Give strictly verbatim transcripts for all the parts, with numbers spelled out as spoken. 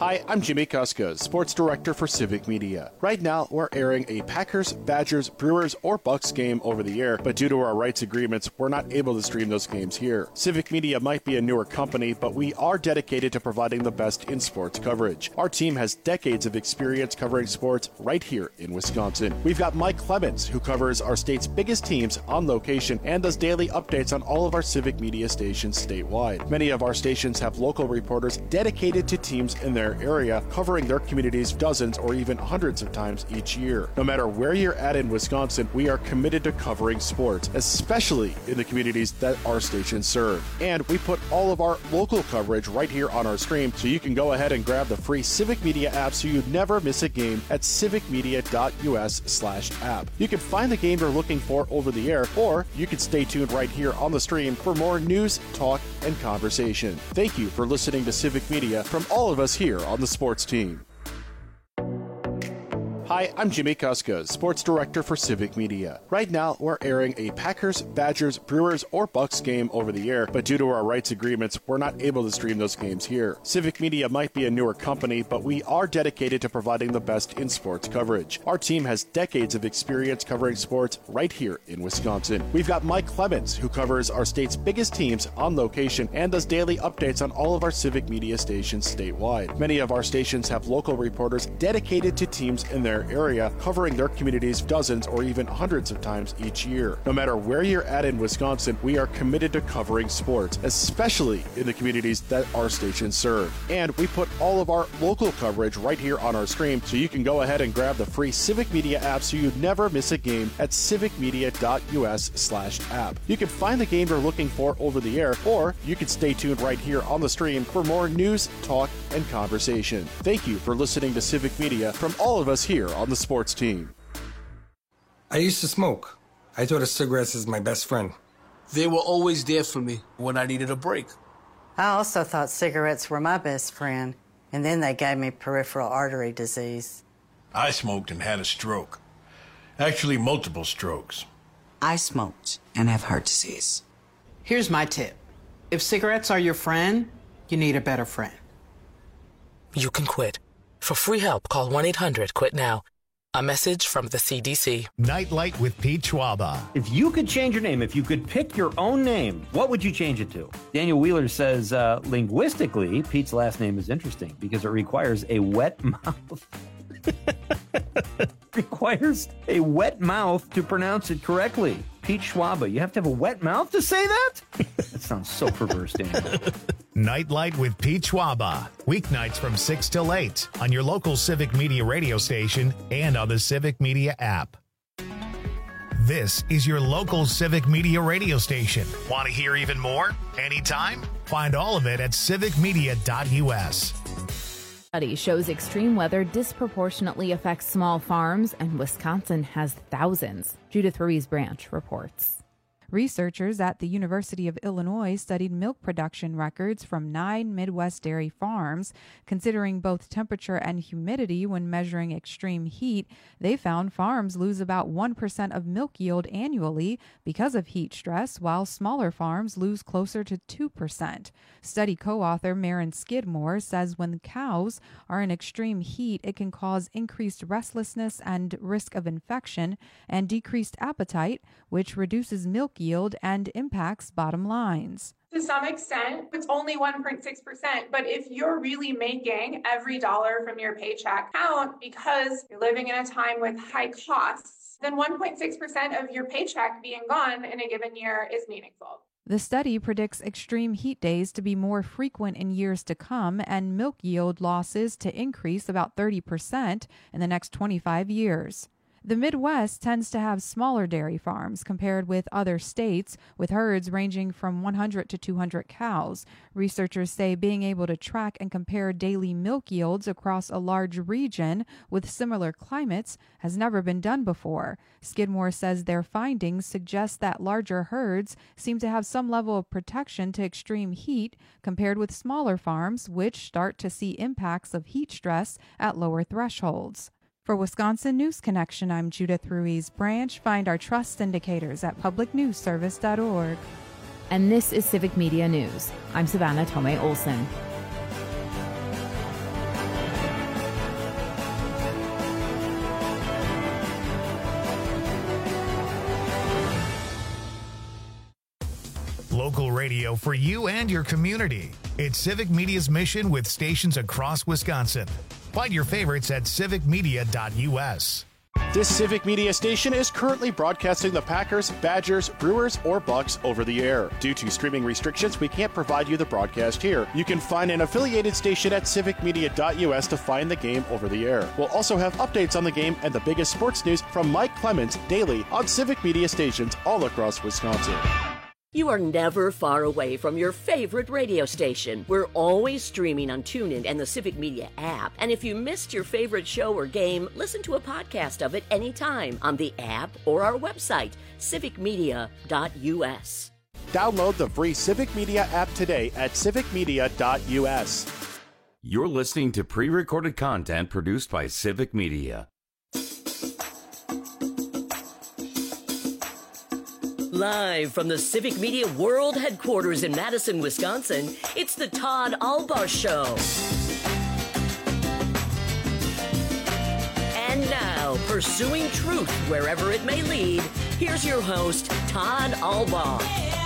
Hi, I'm Jimmy Kuska, Sports Director for Civic Media. Right now, we're airing a Packers, Badgers, Brewers, or Bucks game over the air, but due to our rights agreements, we're not able to stream those games here. Civic Media might be a newer company, but we are dedicated to providing the best in sports coverage. Our team has decades of experience covering sports right here in Wisconsin. We've got Mike Clemens, who covers our state's biggest teams on location and does daily updates on all of our Civic Media stations statewide. Many of our stations have local reporters dedicated to teams in their area, covering their communities dozens or even hundreds of times each year. No matter where you're at in Wisconsin, we are committed to covering sports, especially in the communities that our stations serve. And we put all of our local coverage right here on our stream, so you can go ahead and grab the free Civic Media app so you never miss a game at civicmedia.us slash app. You can find the game you're looking for over the air, or you can stay tuned right here on the stream for more news, talk, and conversation. Thank you for listening to Civic Media from all of us here on the sports team. Hi, I'm Jimmy Kuska, Sports Director for Civic Media. Right now, we're airing a Packers, Badgers, Brewers, or Bucks game over the air, but due to our rights agreements, we're not able to stream those games here. Civic Media might be a newer company, but we are dedicated to providing the best in sports coverage. Our team has decades of experience covering sports right here in Wisconsin. We've got Mike Clemens, who covers our state's biggest teams on location and does daily updates on all of our Civic Media stations statewide. Many of our stations have local reporters dedicated to teams in their area, covering their communities dozens or even hundreds of times each year. No matter where you're at in Wisconsin, we are committed to covering sports, especially in the communities that our stations serve. And we put all of our local coverage right here on our stream, so you can go ahead and grab the free Civic Media app so you never miss a game at civicmedia.us slash app. You can find the game you're looking for over the air, or you can stay tuned right here on the stream for more news, talk, and conversation. Thank you for listening to Civic Media from all of us here on the sports team. I used to smoke. I thought of cigarettes as my best friend. They were always there for me when I needed a break. I also thought cigarettes were my best friend, and then they gave me peripheral artery disease. I smoked and had a stroke. Actually, multiple strokes. I smoked and have heart disease. Here's my tip. If cigarettes are your friend, you need a better friend. You can quit. For free help, call one eight hundred quit now. A message from the C D C. Nightlight with Pete Schwaba. If you could change your name, if you could pick your own name, what would you change it to? Daniel Wheeler says, uh, linguistically, Pete's last name is interesting because it requires a wet mouth. requires a wet mouth to pronounce it correctly. Pete Schwaba. You have to have a wet mouth to say that? That sounds so perverse, Daniel. Nightlight with Pete Schwaba. Weeknights from six till eight on your local Civic Media radio station and on the Civic Media app. This is your local Civic Media radio station. Want to hear even more? Anytime? Find all of it at civic media dot u s. Study shows extreme weather disproportionately affects small farms, and Wisconsin has thousands. Judith Ruiz-Branch reports. Researchers at the University of Illinois studied milk production records from nine Midwest dairy farms. Considering both temperature and humidity when measuring extreme heat, they found farms lose about one percent of milk yield annually because of heat stress, while smaller farms lose closer to two percent. Study co-author Maren Skidmore says when cows are in extreme heat, it can cause increased restlessness and risk of infection and decreased appetite, which reduces milk yield and impacts bottom lines. To some extent, it's only one point six percent, but if you're really making every dollar from your paycheck count because you're living in a time with high costs, then one point six percent of your paycheck being gone in a given year is meaningful. The study predicts extreme heat days to be more frequent in years to come and milk yield losses to increase about thirty percent in the next twenty-five years. The Midwest tends to have smaller dairy farms compared with other states, with herds ranging from one hundred to two hundred cows. Researchers say being able to track and compare daily milk yields across a large region with similar climates has never been done before. Skidmore says their findings suggest that larger herds seem to have some level of protection to extreme heat compared with smaller farms, which start to see impacts of heat stress at lower thresholds. For Wisconsin News Connection, I'm Judith Ruiz-Branch. Find our trust indicators at public news service dot org. And this is Civic Media News. I'm Savannah Tomei Olson. radio for you and your community. It's Civic Media's mission with stations across Wisconsin. Find your favorites at civic media dot U S. This Civic Media station is currently broadcasting the Packers, Badgers, Brewers, or Bucks over the air. Due to streaming restrictions, we can't provide you the broadcast here. You can find an affiliated station at civic media dot U S to find the game over the air. We'll also have updates on the game and the biggest sports news from Mike Clemens daily on Civic Media stations all across Wisconsin. You are never far away from your favorite radio station. We're always streaming on TuneIn and the Civic Media app. And if you missed your favorite show or game, listen to a podcast of it anytime on the app or our website, civic media dot U S. Download the free Civic Media app today at civic media dot U S. You're listening to pre-recorded content produced by Civic Media. Live from the Civic Media World Headquarters in Madison, Wisconsin, it's the Todd Albaugh Show. And now, pursuing truth wherever it may lead, here's your host, Todd Albaugh.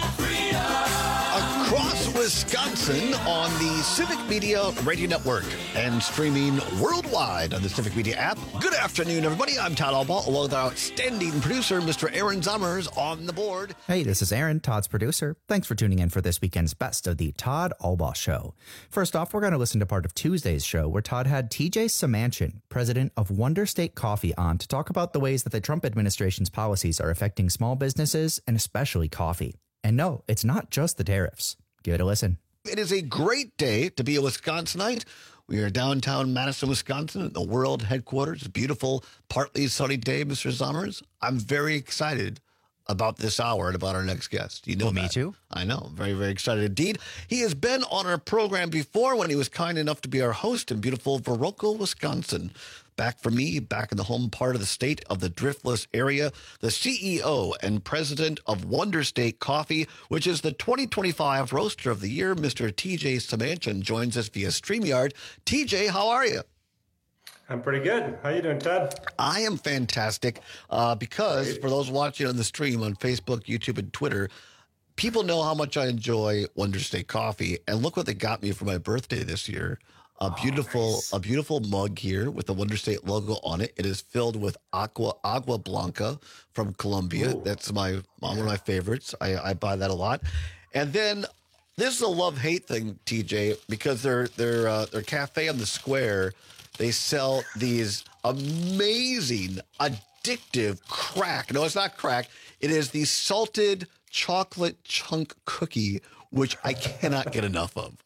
Across Wisconsin on the Civic Media Radio Network and streaming worldwide on the Civic Media app. Good afternoon, everybody. I'm Todd Albaugh, along with our outstanding producer, Mister Aaron Zummers, on the board. Hey, this is Aaron, Todd's producer. Thanks for tuning in for this weekend's best of the Todd Albaugh Show. First off, we're going to listen to part of Tuesday's show where Todd had T J Samanchin, president of Wonder State Coffee, on to talk about the ways that the Trump administration's policies are affecting small businesses and especially coffee. And no, it's not just the tariffs. Give it a listen. It is a great day to be a Wisconsinite. We are downtown Madison, Wisconsin at the world headquarters. It's a beautiful, partly sunny day, Mister Zummers. I'm very excited about this hour and about our next guest. You know, well, me too. I know. Very, very excited indeed. He has been on our program before when he was kind enough to be our host in beautiful Viroqua, Wisconsin. Back for me, back in the home part of the state of the Driftless area, the C E O and president of Wonder State Coffee, which is the twenty twenty-five Roaster of the Year, Mister T J Samanchin, joins us via StreamYard. T J, how are you? I'm pretty good. How you doing, Todd? I am fantastic uh, because Great. For those watching on the stream on Facebook, YouTube, and Twitter, people know how much I enjoy Wonder State Coffee. And look what they got me for my birthday this year. A beautiful, oh, nice. a beautiful mug here with the Wonder State logo on it. It is filled with Aqua Agua Blanca from Colombia. Ooh. That's my one of my favorites. I, I buy that a lot. And then this is a love-hate thing, T J, because their their uh, their cafe on the square, they sell these amazing, addictive crack. No, it's not crack. It is the salted chocolate chunk cookie, which I cannot get enough of.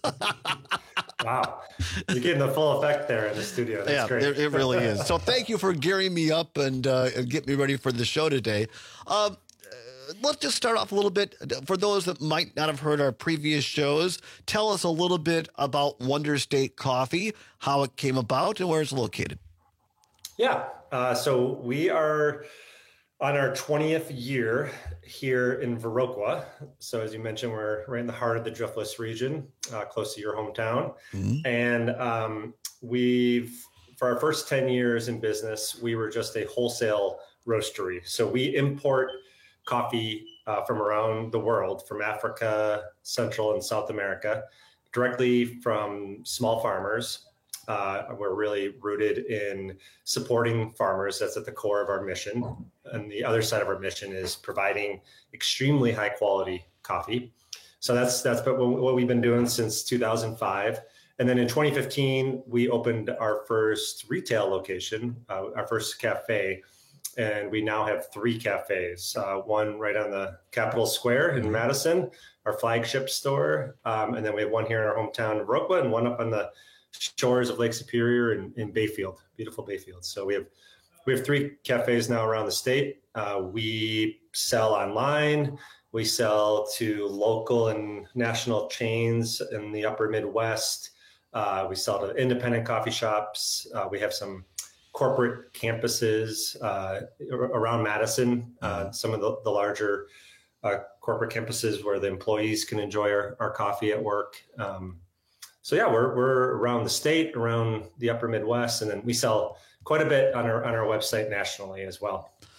Wow. You're getting the full effect there in the studio. That's yeah, great. It, it really is. So thank you for gearing me up and, uh, and get me ready for the show today. Um, uh, let's just start off a little bit. For those that might not have heard our previous shows, tell us a little bit about Wonder State Coffee, how it came about, and where it's located. Yeah. Uh, so we are on our twentieth year here in Viroqua. So as you mentioned, we're right in the heart of the Driftless region, uh, close to your hometown. Mm-hmm. And um, we've, for our first ten years in business, we were just a wholesale roastery. So we import coffee uh, from around the world, from Africa, Central and South America, directly from small farmers. Uh, we're really rooted in supporting farmers. That's at the core of our mission. And the other side of our mission is providing extremely high quality coffee. So that's that's what we've been doing since two thousand five. And then in twenty fifteen, we opened our first retail location, uh, our first cafe. And we now have three cafes, uh, one right on the Capitol Square in Madison, our flagship store. Um, and then we have one here in our hometown of Viroqua and one up on the shores of Lake Superior and in Bayfield, beautiful Bayfield. So we have we have three cafes now around the state. Uh, we sell online. We sell to local and national chains in the upper Midwest. Uh, we sell to independent coffee shops. Uh, we have some corporate campuses uh, around Madison, uh, some of the, the larger uh, corporate campuses where the employees can enjoy our, our coffee at work. Um, So yeah, we're we're around the state, around the upper Midwest, and then we sell quite a bit on our on our website nationally as well.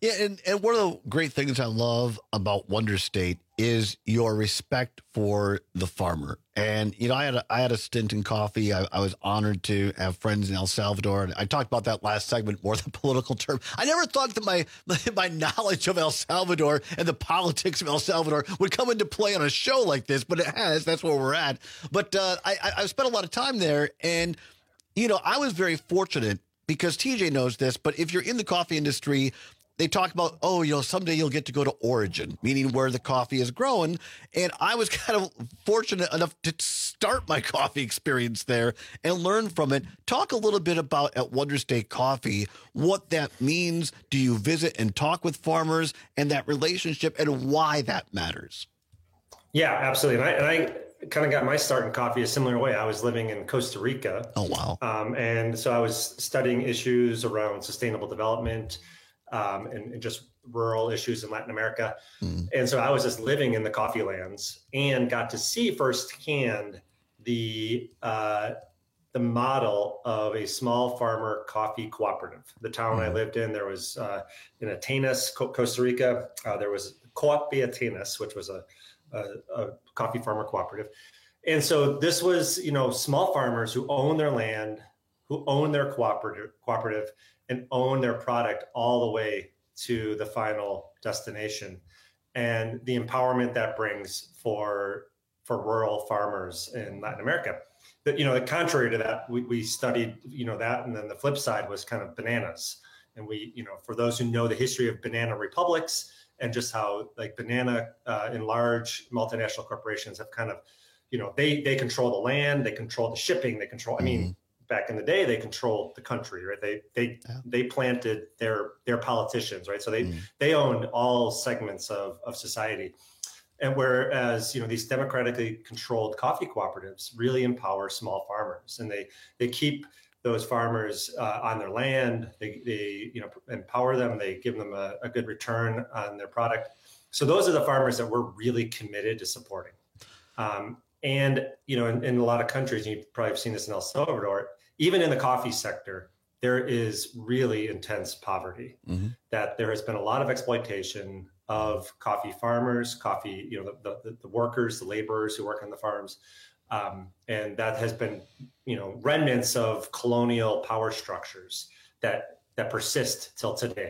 Yeah, and, and one of the great things I love about Wonder State is your respect for the farmer. And, you know, I had a, I had a stint in coffee. I, I was honored to have friends in El Salvador. And I talked about that last segment, more than political term. I never thought that my, my knowledge of El Salvador and the politics of El Salvador would come into play on a show like this, but it has. That's where we're at. But uh, I, I spent a lot of time there. And, you know, I was very fortunate because T J knows this, but if you're in the coffee industry, they talk about, oh, you know, someday you'll get to go to origin, meaning where the coffee is grown. And I was kind of fortunate enough to start my coffee experience there and learn from it. Talk a little bit about at Wonder State Coffee, what that means. Do you visit and talk with farmers and that relationship and why that matters? Yeah, absolutely. And I, and I kind of got my start in coffee a similar way. I was living in Costa Rica. Oh, wow. Um, and so I was studying issues around sustainable development, Um, and, and just rural issues in Latin America. Mm. And so I was just living in the coffee lands and got to see firsthand the uh, the model of a small farmer coffee cooperative. The town mm. I lived in, there was uh, in Atenas, Costa Rica, uh, there was Coop Atenas, which was a, a, a coffee farmer cooperative. And so this was, you know, small farmers who own their land, who own their cooperative, cooperative and own their product all the way to the final destination. And the empowerment that brings for for rural farmers in Latin America. But, you know, the contrary to that, we, we studied, you know, that, and then the flip side was kind of bananas. And we, you know, for those who know the history of banana republics and just how like banana uh, and large multinational corporations have kind of, you know, they they control the land, they control the shipping, they control, I mean, mm-hmm. back in the day, they controlled the country, right? They they yeah. they planted their their politicians, right? So they mm. they owned all segments of of society. And whereas, you know, these democratically controlled coffee cooperatives really empower small farmers, and they they keep those farmers uh, on their land. They they you know empower them. They give them a, a good return on their product. So those are the farmers that we're really committed to supporting. Um, And, you know, in, in a lot of countries, you've probably seen this in El Salvador, even in the coffee sector, there is really intense poverty, mm-hmm. that there has been a lot of exploitation of coffee farmers, coffee, you know, the, the, the workers, the laborers who work on the farms. Um, and that has been, you know, remnants of colonial power structures that that persist till today.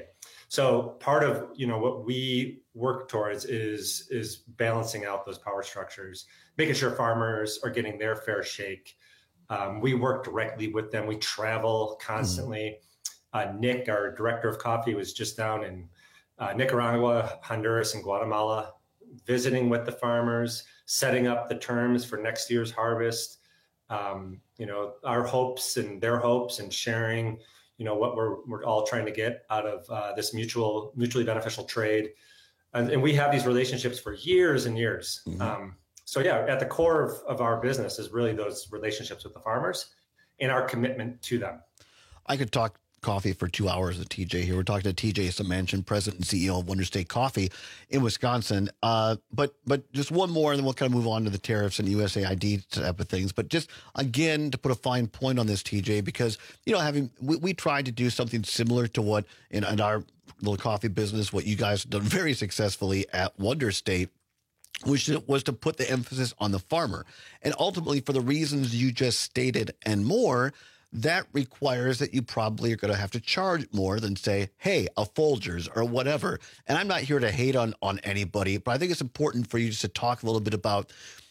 So part of, you know, what we work towards is is balancing out those power structures, making sure farmers are getting their fair shake. Um, we work directly with them. We travel constantly. Mm. Uh, Nick, our director of coffee, was just down in uh, Nicaragua, Honduras, and Guatemala, visiting with the farmers, setting up the terms for next year's harvest. Um, you know, our hopes and their hopes, and sharing, you know, what we're we're all trying to get out of uh, this mutual, mutually beneficial trade. And, and we have these relationships for years and years. Mm-hmm. Um, so yeah, at the core of, of our business is really those relationships with the farmers and our commitment to them. I could talk coffee for two hours with T J here. We're talking to T J Semanchyn, President and C E O of Wonder State Coffee in Wisconsin. Uh, but but just one more, and then we'll kind of move on to the tariffs and U S A I D type of things. But just, again, to put a fine point on this, T J, because, you know, having we, we tried to do something similar to what in, in our little coffee business, what you guys have done very successfully at Wonder State, which was to put the emphasis on the farmer. And ultimately, for the reasons you just stated and more, that requires that you probably are going to have to charge more than, say, hey, a Folgers or whatever. And I'm not here to hate on, on anybody, but I think it's important for you just to talk a little bit about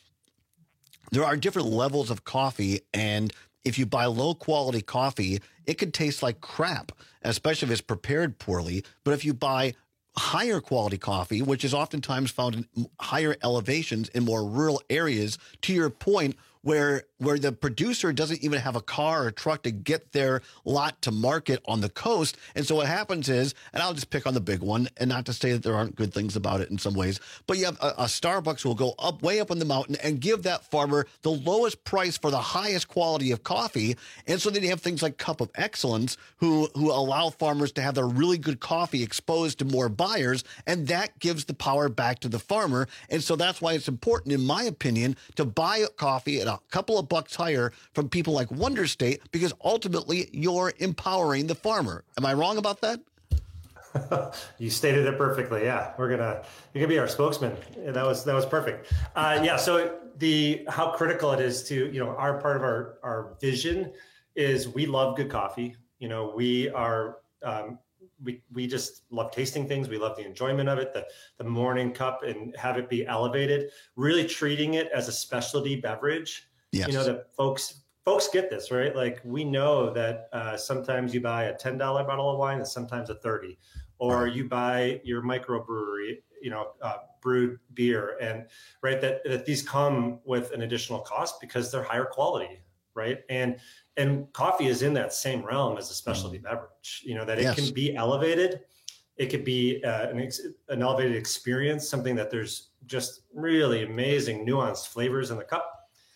there are different levels of coffee, and if you buy low quality coffee, it could taste like crap, especially if it's prepared poorly. But if you buy higher quality coffee, which is oftentimes found in higher elevations in more rural areas, to your point, where where the producer doesn't even have a car or truck to get their lot to market on the coast. And so what happens is, and I'll just pick on the big one, and not to say that there aren't good things about it in some ways, but you have a, a Starbucks will go up way up on the mountain and give that farmer the lowest price for the highest quality of coffee. And so then you have things like Cup of Excellence who who allow farmers to have their really good coffee exposed to more buyers, and that gives the power back to the farmer. And so that's why it's important, in my opinion, to buy coffee at a couple of bucks higher from people like Wonder State, because ultimately you're empowering the farmer. Am I wrong about that? You stated it perfectly. Yeah, we're gonna you're gonna be our spokesman. That was that was perfect. Uh, yeah. So the how critical it is to you know our part of our our vision is we love good coffee. You know we are um, we we just love tasting things. We love the enjoyment of it. The the morning cup and have it be elevated. Really treating it as a specialty beverage. Yes. You know that folks. Folks get this, right? Like we know that uh, sometimes you buy a ten dollar bottle of wine and sometimes a thirty, or you buy your microbrewery, you know, uh, brewed beer, and right that that these come with an additional cost because they're higher quality, right? And and coffee is in that same realm as a specialty mm. beverage. You know that it yes. can be elevated, it could be uh, an ex- an elevated experience, something that there's just really amazing nuanced flavors in the cup.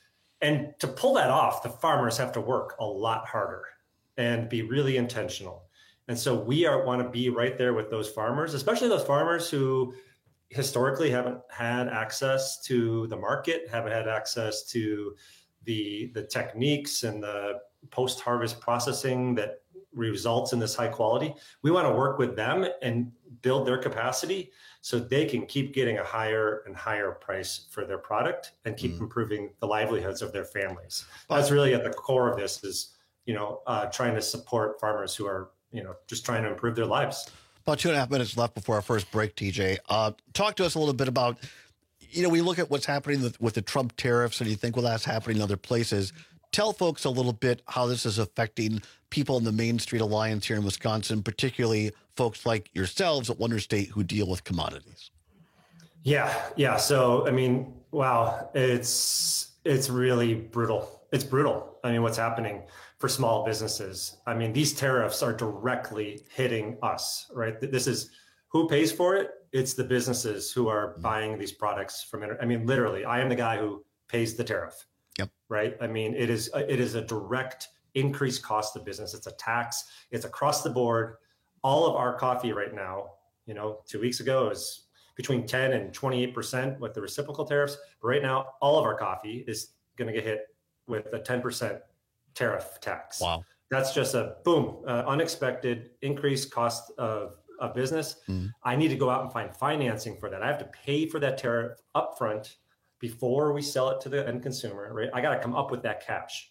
And to pull that off, the farmers have to work a lot harder and be really intentional. And so we are want to be right there with those farmers, especially those farmers who historically haven't had access to the market, haven't had access to the, the techniques and the post-harvest processing that results in this high quality. We want to work with them and build their capacity so they can keep getting a higher and higher price for their product and keep mm. improving the livelihoods of their families. That's really at the core of this is, you know, uh, trying to support farmers who are, you know, just trying to improve their lives. About two and a half minutes left before our first break, T J. Uh, talk to us a little bit about, you know, we look at what's happening with, with the Trump tariffs and you think, well, that's happening in other places. Tell folks a little bit how this is affecting people in the Main Street Alliance here in Wisconsin, particularly folks like yourselves at Wonder State who deal with commodities. Yeah, yeah. So, I mean, wow, it's it's really brutal. It's brutal. I mean, what's happening for small businesses. I mean, these tariffs are directly hitting us, right? This is who pays for it? It's the businesses who are mm-hmm. buying these products from, I mean, literally, I am the guy who pays the tariff. Yep. Right. I mean, it is it is a direct increased cost of business. It's a tax. It's across the board. All of our coffee right now, you know, two weeks ago it was between ten and twenty-eight percent with the reciprocal tariffs. But right now, all of our coffee is going to get hit with a ten percent tariff tax. Wow. That's just a boom, uh, unexpected increased cost of, of business. Mm. I need to go out and find financing for that. I have to pay for that tariff upfront before we sell it to the end consumer, right? I got to come up with that cash.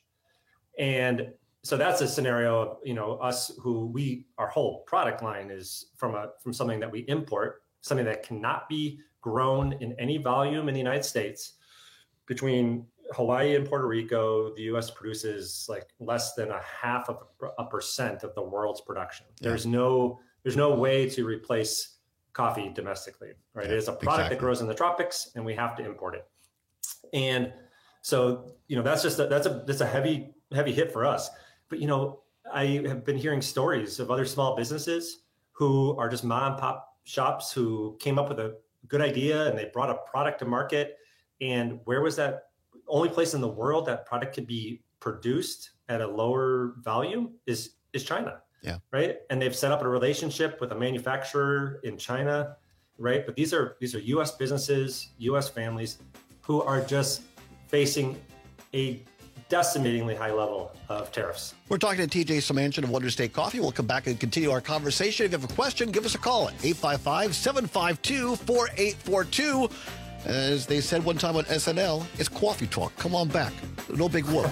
And so that's a scenario of, you know, us who we, our whole product line is from a, from something that we import, something that cannot be grown in any volume in the United States. Between Hawaii and Puerto Rico, the U S produces like less than a half of a percent of the world's production. Yeah. There's no, there's no way to replace coffee domestically, right? Yeah, it is a product exactly. that grows in the tropics and we have to import it. And so, you know, that's just a, that's a that's a heavy heavy hit for us. But you know, I have been hearing stories of other small businesses who are just mom and pop shops who came up with a good idea and they brought a product to market. And where was that only place in the world that product could be produced at a lower volume is is China. Yeah. Right. And they've set up a relationship with a manufacturer in China. Right. But these are these are U S businesses, U S families who are just facing a decimatingly high level of tariffs. We're talking to T J Symancyk of Wonder State Coffee. We'll come back and continue our conversation. If you have a question, give us a call at eight five five, seven five two, four eight four two. As they said one time on S N L, it's coffee talk. Come on back. No big whoop.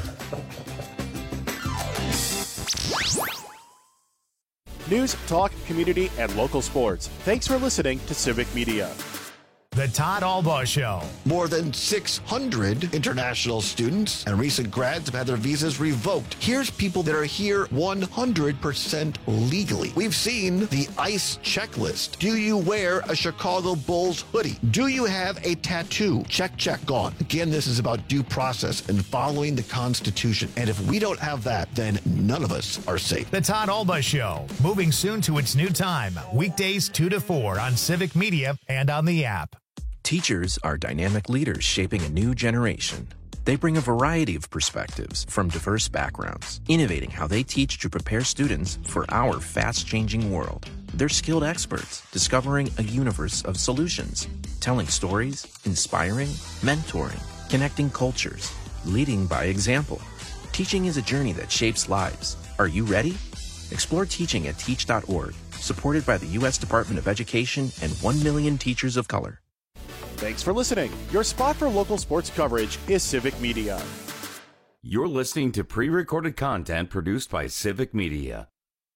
News, talk, community, and local sports. Thanks for listening to Civic Media. The Todd Albaugh Show. More than six hundred international students and recent grads have had their visas revoked. Here's people that are here one hundred percent legally. We've seen the ICE checklist. Do you wear a Chicago Bulls hoodie? Do you have a tattoo? Check, check, gone. Again, this is about due process and following the Constitution. And if we don't have that, then none of us are safe. The Todd Albaugh Show, moving soon to its new time. Weekdays two to four on Civic Media and on the app. Teachers are dynamic leaders shaping a new generation. They bring a variety of perspectives from diverse backgrounds, innovating how they teach to prepare students for our fast-changing world. They're skilled experts, discovering a universe of solutions, telling stories, inspiring, mentoring, connecting cultures, leading by example. Teaching is a journey that shapes lives. Are you ready? Explore teaching at teach dot org, supported by the U S Department of Education and one million teachers of color. Thanks for listening. Your spot for local sports coverage is Civic Media. You're listening to pre-recorded content produced by Civic Media.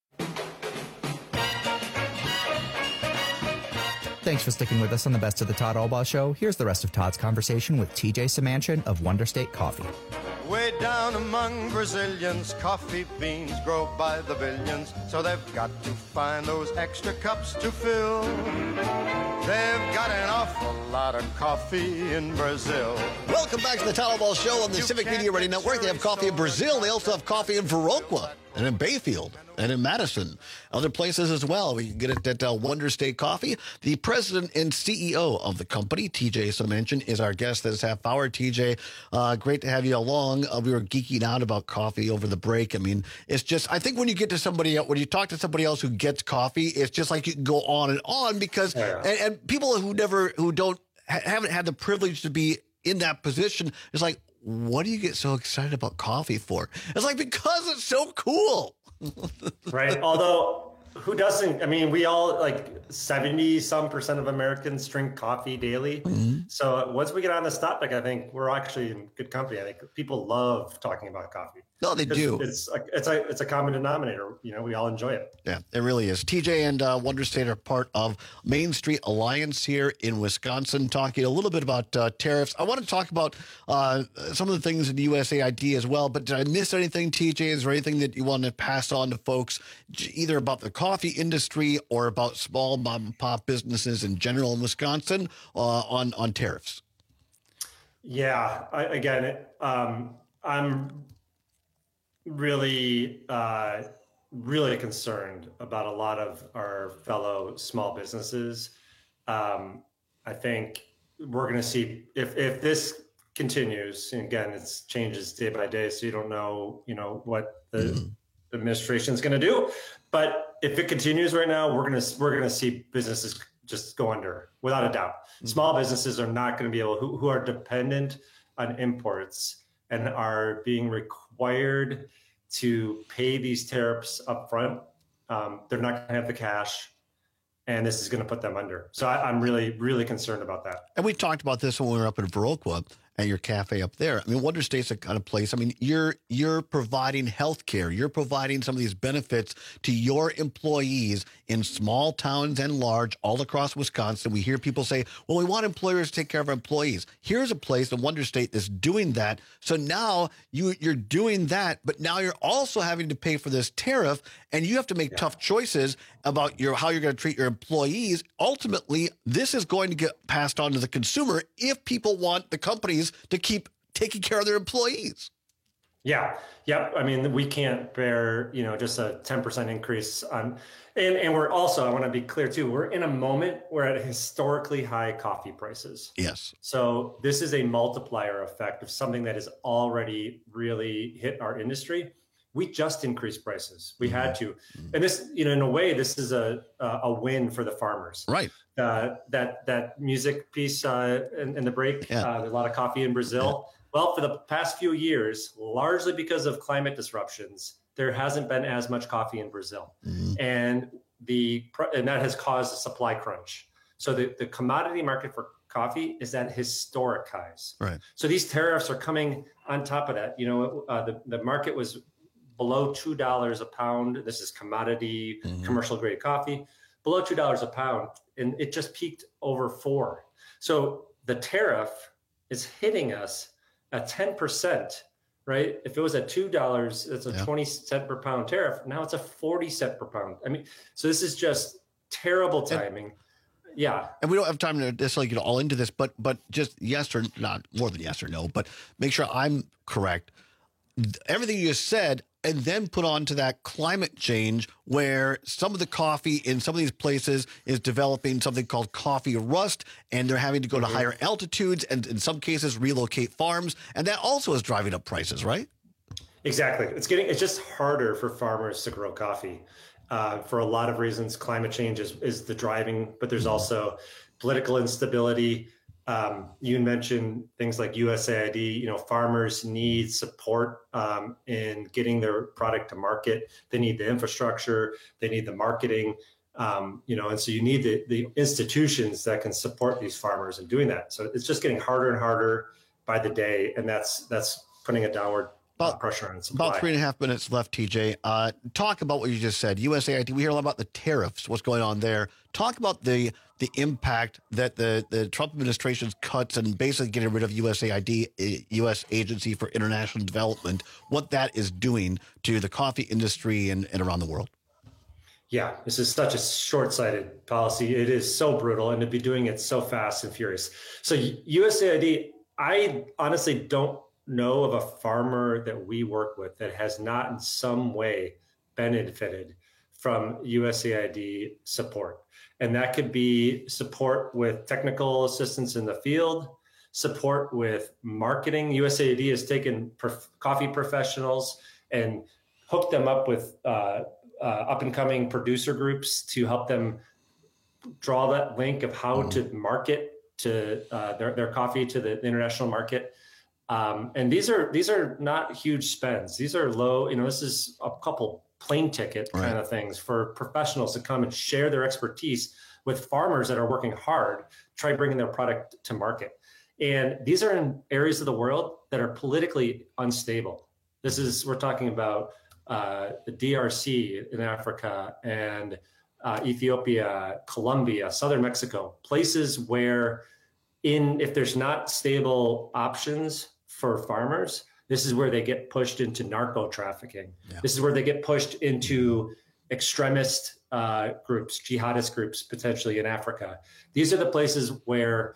Thanks for sticking with us on the Best of the Todd Albaugh Show. Here's the rest of Todd's conversation with T J Samanchyn of Wonder State Coffee. Way down among Brazilians, coffee beans grow by the billions, so they've got to find those extra cups to fill. They've got an awful lot of coffee in Brazil. Welcome back to the Todd Albaugh Show on the Civic Media Ready Network. They have coffee in Brazil. They also have coffee in Viroqua and in Bayfield and in Madison. Other places as well. We can get it at uh, Wonder State Coffee. The president and C E O of the company, T J Samanchyn, is our guest this half hour. T J, uh, great to have you along. Uh, we were geeking out about coffee over the break. I mean, it's just, I think when you get to somebody, when you talk to somebody else who gets coffee, it's just like you can go on and on because, yeah. and, and people who never, who don't, ha- haven't had the privilege to be in that position, it's like, what do you get so excited about coffee for? It's like, because it's so cool. Right. Although, who doesn't? I mean, we all, like seventy some percent of Americans drink coffee daily. Mm-hmm. So once we get on this topic, I think we're actually in good company. I think people love talking about coffee. No, they do. It's a, it's a it's a common denominator. You know, we all enjoy it. Yeah, it really is. T J and uh, Wonder State are part of Main Street Alliance here in Wisconsin, talking a little bit about uh, tariffs. I want to talk about uh, some of the things in U S A I D as well, but did I miss anything, T J? Is there anything that you want to pass on to folks, either about the coffee industry or about small mom and pop businesses in general in Wisconsin uh, on, on tariffs? Yeah, I, again, um, I'm really, uh, really concerned about a lot of our fellow small businesses. Um, I think we're going to see if if this continues. And again, it's changes day by day, so you don't know, you know, what the mm-hmm. administration is going to do. But if it continues right now, we're going to we're going to see businesses just go under, without a doubt. Mm-hmm. Small businesses are not going to be able who who are dependent on imports and are being required to pay these tariffs up front. Um, they're not going to have the cash, and this is going to put them under. So I, I'm really, really concerned about that. And we talked about this when we were up in Viroqua at your cafe up there. I mean, Wonder State's a kind of place. I mean, you're you're providing health care. You're providing some of these benefits to your employees in small towns and large all across Wisconsin. We hear people say, well, we want employers to take care of our employees. Here's a place in Wonder State that's doing that. So now you, you're doing that, but now you're also having to pay for this tariff, and you have to make yeah. tough choices about your how you're going to treat your employees. Ultimately, this is going to get passed on to the consumer if people want the companies to keep taking care of their employees. Yeah. Yep. I mean, we can't bear, you know, just a ten percent increase on, and, and we're also, I want to be clear too, we're in a moment, we're at historically high coffee prices. Yes. So this is a multiplier effect of something that has already really hit our industry. We just increased prices. We mm-hmm. had to. And this, you know, in a way, this is a a win for the farmers. Right. Uh, that that music piece uh, in, in the break, yeah. uh, there's a lot of coffee in Brazil. Yeah. Well, for the past few years, largely because of climate disruptions, there hasn't been as much coffee in Brazil. Mm-hmm. And the and that has caused a supply crunch. So the, the commodity market for coffee is at historic highs. Right. So these tariffs are coming on top of that. You know, uh, the, the market was below two dollars a pound. This is commodity, mm-hmm. commercial grade coffee, below two dollars a pound. And it just peaked over four. So the tariff is hitting us at ten percent, right? If it was at two dollars, it's a yeah. twenty cent per pound tariff. Now it's a forty cent per pound. I mean, so this is just terrible timing. And, yeah. And we don't have time to necessarily get all into this, but but just yes or not, more than yes or no, but make sure I'm correct. Everything you just said, and then put on to that climate change where some of the coffee in some of these places is developing something called coffee rust, and they're having to go to mm-hmm. higher altitudes and in some cases relocate farms. And that also is driving up prices, right? Exactly. It's getting, it's just harder for farmers to grow coffee uh, for a lot of reasons. Climate change is, is the driving, but there's mm-hmm. also political instability. Um, you mentioned things like U S A I D. You know, farmers need support um, in getting their product to market. They need the infrastructure. They need the marketing. Um, you know, and so you need the, the institutions that can support these farmers in doing that. So it's just getting harder and harder by the day, and that's that's putting a downward uh, pressure on supply. About three and a half minutes left, T J. Uh, talk about what you just said. U S A I D. We hear a lot about the tariffs. What's going on there? Talk about the the impact that the, the Trump administration's cuts and basically getting rid of U S A I D, U S Agency for International Development, what that is doing to the coffee industry and, and around the world. Yeah, this is such a short-sighted policy. It is so brutal, and to be doing it so fast and furious. So U S A I D, I honestly don't know of a farmer that we work with that has not in some way benefited from U S A I D support. And that could be support with technical assistance in the field, support with marketing. U S A I D has taken prof- coffee professionals and hooked them up with uh, uh, up-and-coming producer groups to help them draw that link of how mm. to market to uh, their, their coffee to the international market. Um, and these are these are not huge spends. These are low, you know, this is a couple plane ticket right. kind of things for professionals to come and share their expertise with farmers that are working hard, try bringing their product to market. And these are in areas of the world that are politically unstable. This is, we're talking about uh, the D R C in Africa and uh, Ethiopia, Colombia, Southern Mexico, places where in, if there's not stable options for farmers, this is where they get pushed into narco trafficking. Yeah. This is where they get pushed into extremist uh, groups, jihadist groups, potentially in Africa. These are the places where,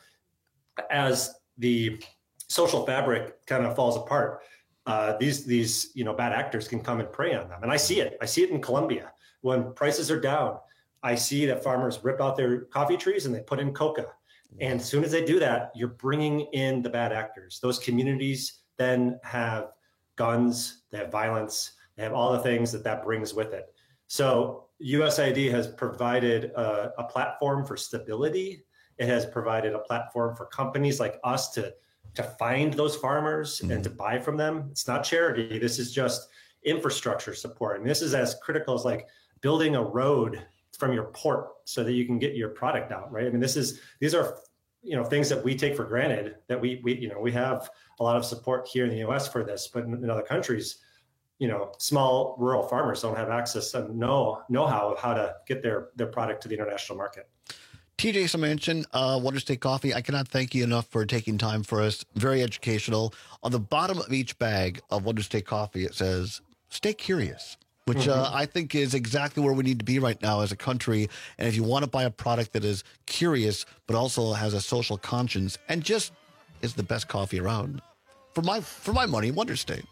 as the social fabric kind of falls apart, uh, these these you know bad actors can come and prey on them. And I see it. I see it in Colombia. When prices are down, I see that farmers rip out their coffee trees and they put in coca. And as soon as they do that, you're bringing in the bad actors. Those communities then have guns, they have violence, they have all the things that that brings with it. So U S A I D has provided a, a platform for stability. It has provided a platform for companies like us to, to find those farmers mm-hmm. and to buy from them. It's not charity. This is just infrastructure support. And this is as critical as like building a road from your port so that you can get your product out, right? I mean, this is, these are, you know, things that we take for granted that we, we, you know, we have a lot of support here in the U S for this, but in, in other countries, you know, small rural farmers don't have access and know, know-how of how to get their, their product to the international market. T J Symancyk, uh, Wonder State Coffee, I cannot thank you enough for taking time for us. Very educational. On the bottom of each bag of Wonder State Coffee, it says, stay curious, which mm-hmm. uh, I think is exactly where we need to be right now as a country. And if you want to buy a product that is curious, but also has a social conscience and just is the best coffee around, for my for my money, Wonder State.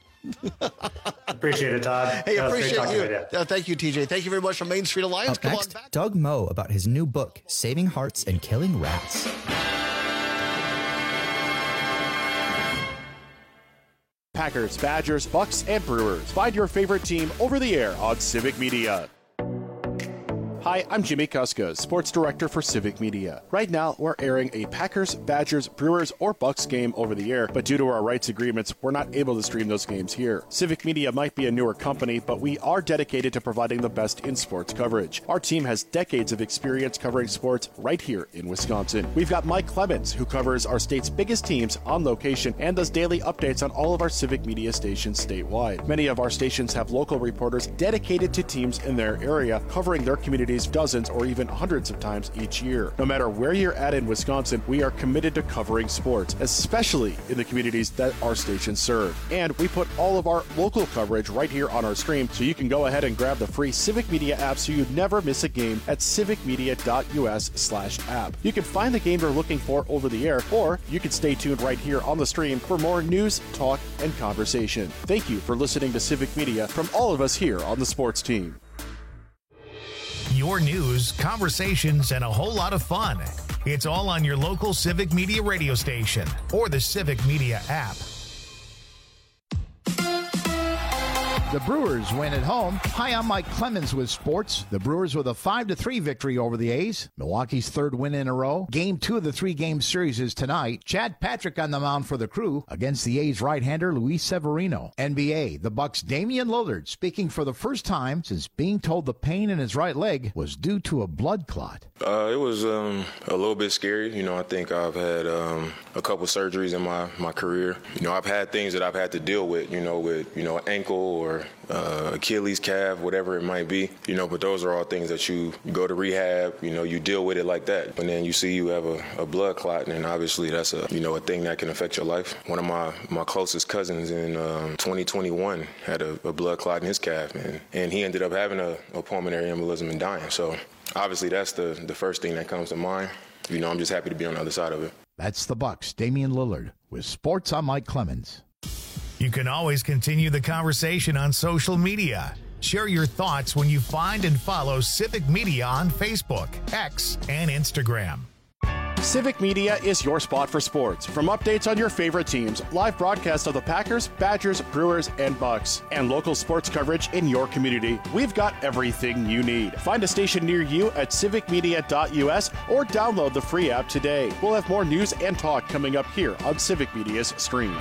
Appreciate it, Todd. Hey, appreciate you. you. Uh, thank you, T J. Thank you very much from Main Street Alliance. Up Come next, on back. Doug Moe about his new book, Saving Hearts and Killing Rats. Packers, Badgers, Bucks, and Brewers. Find your favorite team over the air on Civic Media. Hi, I'm Jimmy Kuska, Sports Director for Civic Media. Right now, we're airing a Packers, Badgers, Brewers, or Bucks game over the air, but due to our rights agreements, we're not able to stream those games here. Civic Media might be a newer company, but we are dedicated to providing the best in sports coverage. Our team has decades of experience covering sports right here in Wisconsin. We've got Mike Clemens, who covers our state's biggest teams on location and does daily updates on all of our Civic Media stations statewide. Many of our stations have local reporters dedicated to teams in their area, covering their communities dozens or even hundreds of times each year. No matter where you're at in Wisconsin, we are committed to covering sports, especially in the communities that our stations serve. And we put all of our local coverage right here on our stream, so you can go ahead and grab the free Civic Media app so you never miss a game at civicmedia.us slash app. You can find the game you're looking for over the air, or you can stay tuned right here on the stream for more news, talk, and conversation. Thank you for listening to Civic Media from all of us here on the sports team. Your news, conversations, and a whole lot of fun. It's all on your local Civic Media radio station or the Civic Media app. The Brewers win at home. Hi, I'm Mike Clemens with sports. The Brewers with a five to three victory over the A's. Milwaukee's third win in a row. Game two of the three-game series is tonight. Chad Patrick on the mound for the Crew against the A's right-hander Luis Severino. N B A, the Bucks' Damian Lillard speaking for the first time since being told the pain in his right leg was due to a blood clot. Uh, it was um, a little bit scary. You know, I think I've had um, a couple surgeries in my, my career. You know, I've had things that I've had to deal with, you know, with, you know, ankle or uh, Achilles, calf, whatever it might be. You know, but those are all things that you, you go to rehab, you know, you deal with it like that. And then you see you have a, a blood clot, and obviously that's a, you know, a thing that can affect your life. One of my, my closest cousins in um, twenty twenty-one had a, a blood clot in his calf, and, and he ended up having a, a pulmonary embolism and dying. So obviously that's the, the first thing that comes to mind. You know, I'm just happy to be on the other side of it. That's the Bucks' Damian Lillard. With sports, I'm Mike Clemens. You can always continue the conversation on social media. Share your thoughts when you find and follow Civic Media on Facebook, X, and Instagram. Civic Media is your spot for sports. From updates on your favorite teams, live broadcasts of the Packers, Badgers, Brewers, and Bucks, and local sports coverage in your community, we've got everything you need. Find a station near you at civic media dot u s or download the free app today. We'll have more news and talk coming up here on Civic Media's stream.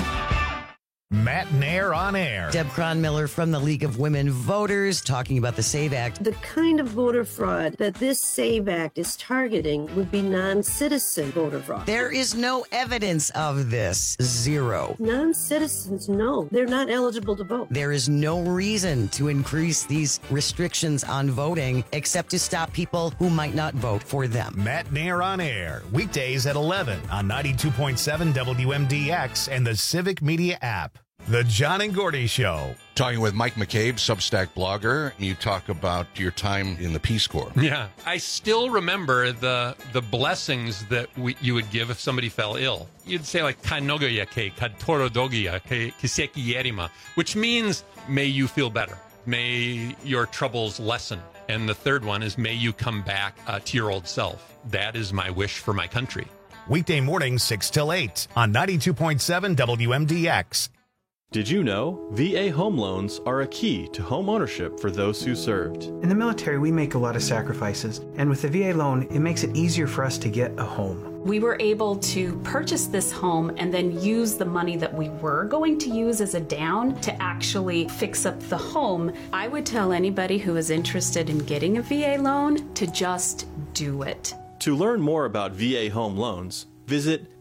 Matt Nair on air. Deb Cronmiller from the League of Women Voters talking about the SAVE Act. The kind of voter fraud that this SAVE Act is targeting would be non-citizen voter fraud. There is no evidence of this. Zero. Non-citizens, no. They're not eligible to vote. There is no reason to increase these restrictions on voting except to stop people who might not vote for them. Matt Nair on air. Weekdays at eleven on ninety-two point seven W M D X and the Civic Media app. The John and Gordy Show. Talking with Mike McCabe, Substack blogger. You talk about your time in the Peace Corps. Yeah. I still remember the the blessings that we, you would give if somebody fell ill. You'd say like, Kanogoya ke, Katorodogia ke, Kiseki Yerima, which means, may you feel better. May your troubles lessen. And the third one is, may you come back uh, to your old self. That is my wish for my country. Weekday mornings, six till eight on ninety-two point seven W M D X. Did you know V A home loans are a key to home ownership for those who served? In the military, we make a lot of sacrifices, and with the V A loan, it makes it easier for us to get a home. We were able to purchase this home and then use the money that we were going to use as a down to actually fix up the home. I would tell anybody who is interested in getting a V A loan to just do it. To learn more about V A home loans, visit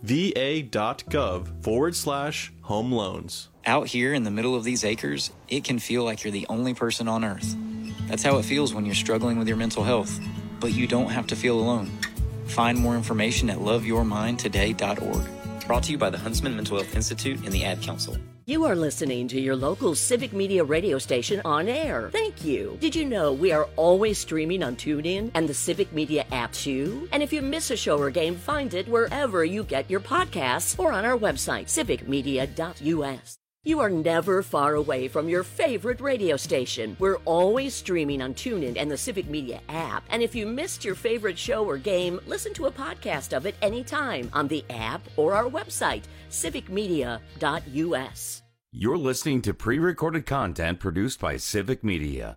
va.gov forward slash home loans. Out here in the middle of these acres, it can feel like you're the only person on earth. That's how it feels when you're struggling with your mental health. But you don't have to feel alone. Find more information at love your mind today dot org. Brought to you by the Huntsman Mental Health Institute and the Ad Council. You are listening to your local Civic Media radio station on air. Thank you. Did you know we are always streaming on TuneIn and the Civic Media app too? And if you miss a show or game, find it wherever you get your podcasts or on our website, civic media dot u s. You are never far away from your favorite radio station. We're always streaming on TuneIn and the Civic Media app. And if you missed your favorite show or game, listen to a podcast of it anytime on the app or our website, civic media dot u s. You're listening to pre-recorded content produced by Civic Media.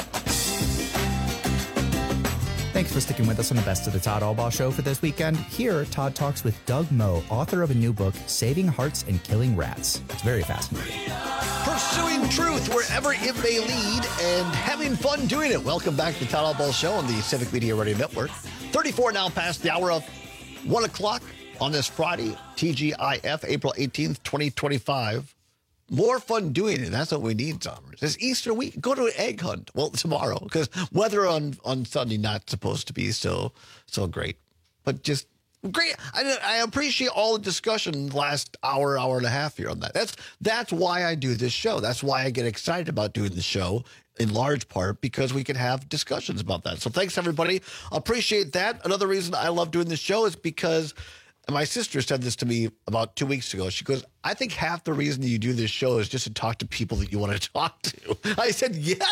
Thanks for sticking with us on the Best of the Todd Albaugh Show for this weekend. Here, Todd talks with Doug Moe, author of a new book, Saving Hearts and Killing Rats. It's very fascinating. Pursuing truth wherever it may lead and having fun doing it. Welcome back to the Todd Albaugh Show on the Civic Media Radio Network. thirty-four now past the hour of one o'clock on this Friday, T G I F, April eighteenth, twenty twenty-five. More fun doing it. That's what we need, Summers. It's Easter week. Go to an egg hunt. Well, tomorrow, because weather on, on Sunday not supposed to be so so great. But just great. I, I appreciate all the discussion last hour, hour and a half here on that. That's that's why I do this show. That's why I get excited about doing the show, in large part because we can have discussions about that. So thanks, everybody. Appreciate that. Another reason I love doing this show is because my sister said this to me about two weeks ago. She goes, I think half the reason you do this show is just to talk to people that you want to talk to. I said, yes,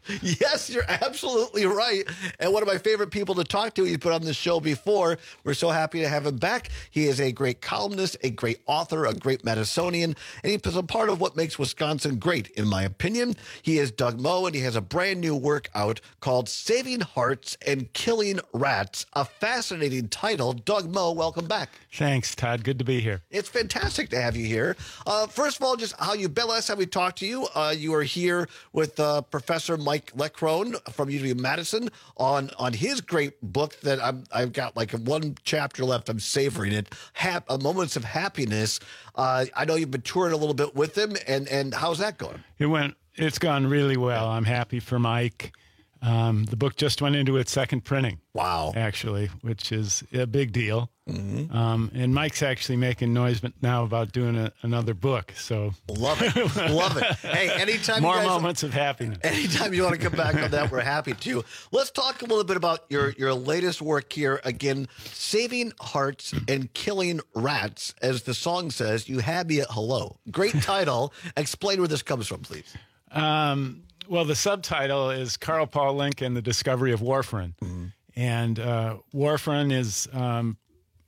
Yes, you're absolutely right. And one of my favorite people to talk to, he's been on this show before. We're so happy to have him back. He is a great columnist, a great author, a great Madisonian, and he is a part of what makes Wisconsin great, in my opinion. He is Doug Moe, and he has a brand new work out called Saving Hearts and Killing Rats, a fascinating title. Doug Moe, welcome back. Thanks, Todd. Good to be here. It's fantastic to have you here. Uh, first of all, just how you been. Last time we talked to you, uh, you were here with uh, Professor Mike Leckrone from U W Madison on on his great book that I'm, I've got like one chapter left. I'm savoring it. Hap, uh, Moments of Happiness. Uh, I know you've been touring a little bit with him, and and how's that going? It went. It's gone really well. I'm happy for Mike. Um, the book just went into its second printing. Wow. Actually, which is a big deal. Mm-hmm. Um, and Mike's actually making noise now about doing a, another book. So love it. Love it. Hey, anytime More you guys, moments of happiness. Anytime you want to come back on that, we're happy to. Let's talk a little bit about your, your latest work here. Again, Saving Hearts and Killing Rats. As the song says, you had me at hello. Great title. Explain where this comes from, please. Um, well, the subtitle is Carl Paul Link and the Discovery of Warfarin. Mm-hmm. And uh, warfarin is um,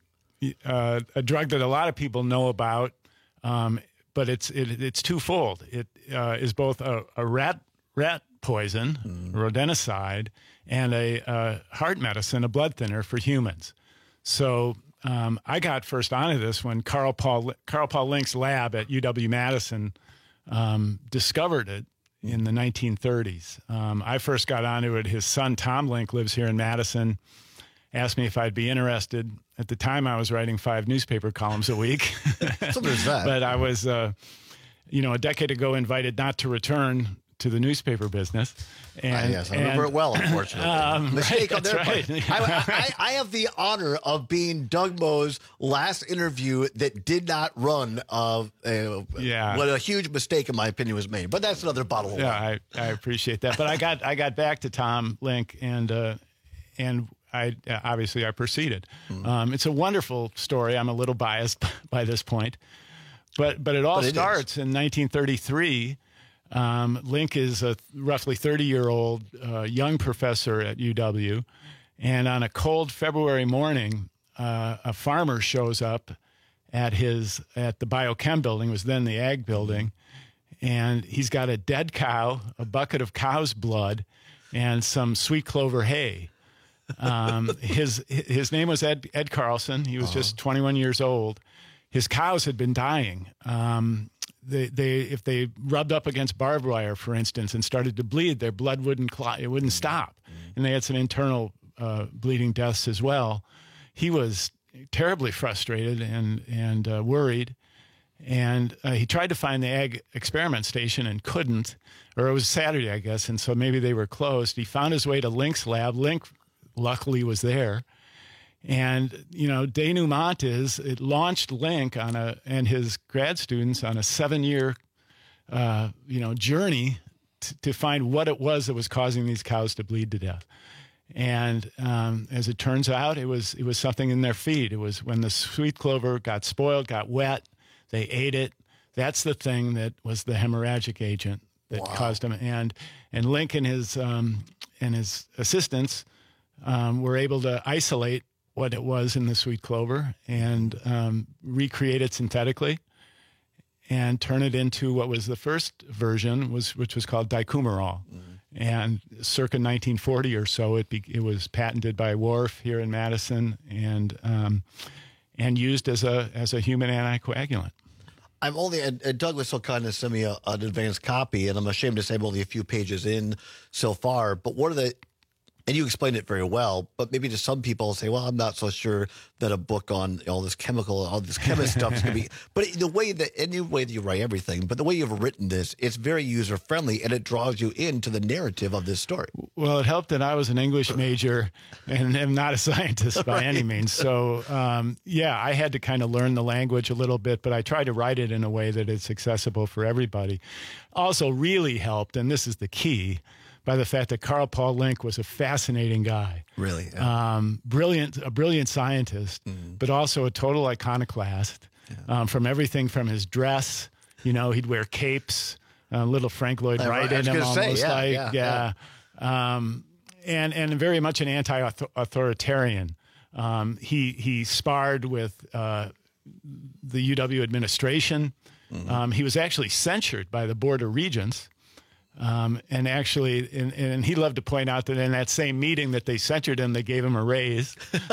uh, a drug that a lot of people know about, um, but it's it, it's twofold. It uh, is both a, a rat rat poison, mm-hmm. rodenticide, and a uh, heart medicine, a blood thinner for humans. So um, I got first onto this when Carl Paul Carl Paul Link's lab at U W Madison um, discovered it in the nineteen thirties. Um, I first got onto it. His son, Tom Link, lives here in Madison, asked me if I'd be interested. At the time, I was writing five newspaper columns a week. So there's that. But I was, uh, you know, a decade ago invited not to return to the newspaper business. And, uh, yes, I remember and, it well, unfortunately. Um, Mistake right, on their right. part. I, I, I have the honor of being Doug Moe's last interview that did not run. Uh, uh, yeah. What a huge mistake, in my opinion, was made. But that's another bottle of yeah, wine. I, I appreciate that. But I got I got back to Tom Link, and uh, and I obviously I proceeded. Mm. Um, it's a wonderful story. I'm a little biased by this point, but but it all but it starts is. in nineteen thirty-three. Um, Link is a roughly thirty-year-old uh, young professor at U W, and on a cold February morning, uh, a farmer shows up at his at the Biochem building, was then the Ag building, and he's got a dead cow, a bucket of cow's blood, and some sweet clover hay. Um, his his name was Ed Ed Carlson. He was uh-huh. just twenty-one years old. His cows had been dying. Um, They, they, if they rubbed up against barbed wire, for instance, and started to bleed, their blood wouldn't clot, it wouldn't stop, and they had some internal uh, bleeding deaths as well. He was terribly frustrated and and uh, worried, and uh, he tried to find the Ag experiment station and couldn't, or it was Saturday, I guess, and so maybe they were closed. He found his way to Link's lab. Link, luckily, was there. And, you know, denouement is it launched Link on a and his grad students on a seven-year, uh, you know, journey t- to find what it was that was causing these cows to bleed to death. And um, as it turns out, it was it was something in their feed. It was when the sweet clover got spoiled, got wet, they ate it. That's the thing that was the hemorrhagic agent that wow. caused them. And and Link and his um, and his assistants um, were able to isolate what it was in the sweet clover and um, recreate it synthetically and turn it into what was the first version, was which was called dicumarol. Mm-hmm. And circa nineteen forty or so, it be, it was patented by Wharf here in Madison and um, and used as a as a human anticoagulant. I'm only, and Doug was so kind to send me a, an advanced copy, and I'm ashamed to say I'm only a few pages in so far. But what are the And you explained it very well, but maybe to some people say, well, I'm not so sure that a book on all this chemical, all this chemist stuff is going to be, but the way that, any way that you write everything, but the way you've written this, it's very user friendly and it draws you into the narrative of this story. Well, it helped that I was an English major and am not a scientist by right. any means. So, um, yeah, I had to kind of learn the language a little bit, but I tried to write it in a way that it's accessible for everybody. Also really helped, and this is the key, by the fact that Carl Paul Link was a fascinating guy. Really? Yeah. Um, brilliant, a brilliant scientist, mm-hmm. but also a total iconoclast. Yeah. Um, from everything from his dress, you know, he'd wear capes uh, little Frank Lloyd I- Wright I was in him, gonna say, almost yeah, like yeah, yeah, Um, and and very much an anti-authoritarian. Um, he he sparred with uh, the U W administration. Mm-hmm. Um, he was actually censured by the Board of Regents. Um, and actually, and, and he loved to point out that in that same meeting that they censured him, they gave him a raise.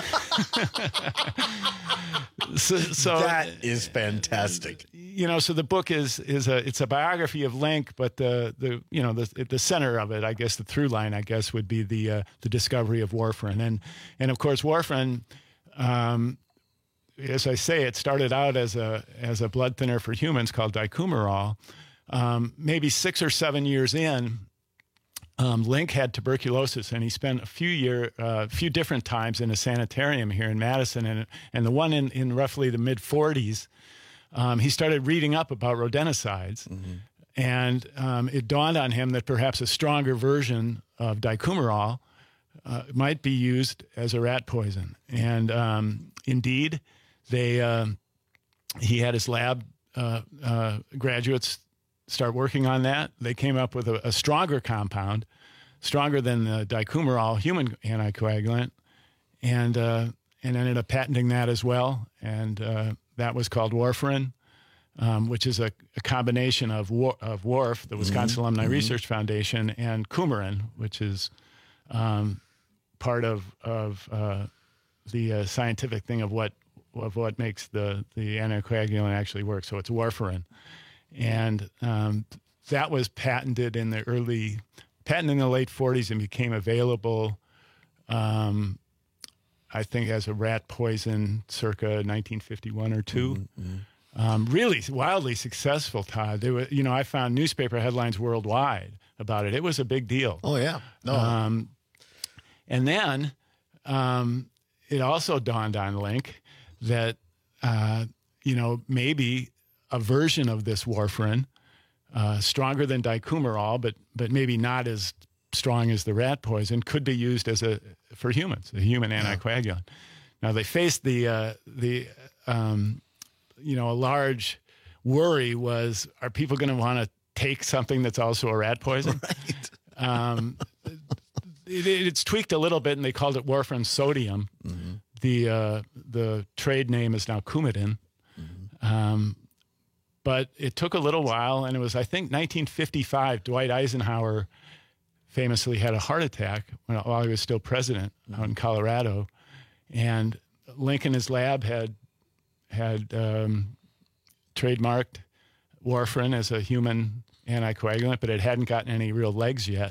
so, so that is fantastic. You know, so the book is is a it's a biography of Link, but the the you know the the center of it, I guess, the through line, I guess, would be the uh, the discovery of warfarin, and and of course warfarin. Um, as I say, it started out as a as a blood thinner for humans called dicumarol. Um, maybe six or seven years in, um, Link had tuberculosis, and he spent a few year, uh, few different times in a sanitarium here in Madison, and and the one in, in roughly the mid forties, um, he started reading up about rodenticides, mm-hmm. and um, it dawned on him that perhaps a stronger version of dicumarol uh, might be used as a rat poison, and um, indeed, they uh, he had his lab uh, uh, graduates start working on that. They came up with a, a stronger compound, stronger than the dicumarol human anticoagulant, and uh, and ended up patenting that as well. And uh, that was called warfarin, um, which is a, a combination of war, of W A R F, the Wisconsin Mm-hmm. Alumni Mm-hmm. Research Foundation, and coumarin, which is um, part of of uh, the uh, scientific thing of what of what makes the the anticoagulant actually work. So it's warfarin. And um, that was patented in the early, patented in the late forties and became available, um, I think, as a rat poison circa nineteen fifty-one or two. Mm-hmm. Um, really wildly successful, Todd. They were, you know, I found newspaper headlines worldwide about it. It was a big deal. Oh, yeah. No. Um, and then um, it also dawned on Link that, uh, you know, maybe a version of this warfarin, uh, stronger than dicumarol, but but maybe not as strong as the rat poison, could be used as a for humans, a human anticoagulant. Now they faced the uh, the um, you know a large worry was, are people going to want to take something that's also a rat poison? Right. Um, it, it's tweaked a little bit, and they called it warfarin sodium. Mm-hmm. The uh, the trade name is now Coumadin. Mm-hmm. Um, But it took a little while, and it was, I think, nineteen fifty-five, Dwight Eisenhower famously had a heart attack when, while he was still president out in Colorado. And Link and his lab had, had um, trademarked warfarin as a human anticoagulant, but it hadn't gotten any real legs yet.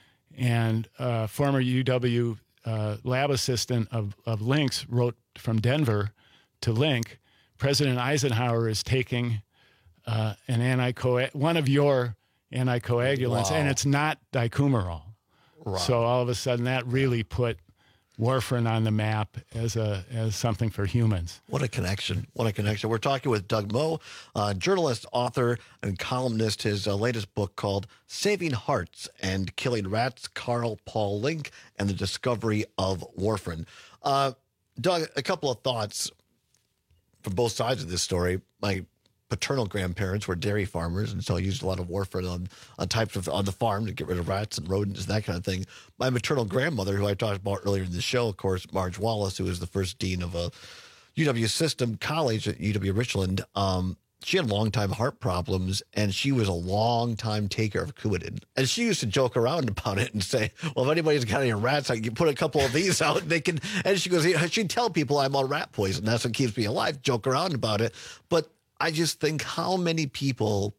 And uh, former U W uh, lab assistant of, of Link's wrote from Denver to Link, President Eisenhower is taking Uh, an anticoag one of your anticoagulants, Wow. and it's not dicumarol. Right. So all of a sudden, that really put warfarin on the map as a as something for humans. What a connection. What a connection. We're talking with Doug Moe, uh, journalist, author, and columnist. His uh, latest book called Saving Hearts and Killing Rats, Carl Paul Link, and the Discovery of Warfarin. Uh, Doug, a couple of thoughts from both sides of this story. My paternal grandparents were dairy farmers, and so I used a lot of warfarin on, on types of on the farm to get rid of rats and rodents and that kind of thing. My maternal grandmother, who I talked about earlier in the show, of course, Marge Wallace, who was the first dean of a U W system college at U W Richland, um, she had long-time heart problems, and she was a long-time taker of Coumadin. And she used to joke around about it and say, well, if anybody's got any rats, I can put a couple of these out, and they can, and she goes, she'd tell people I'm on rat poison. That's what keeps me alive, joke around about it. But I just think how many people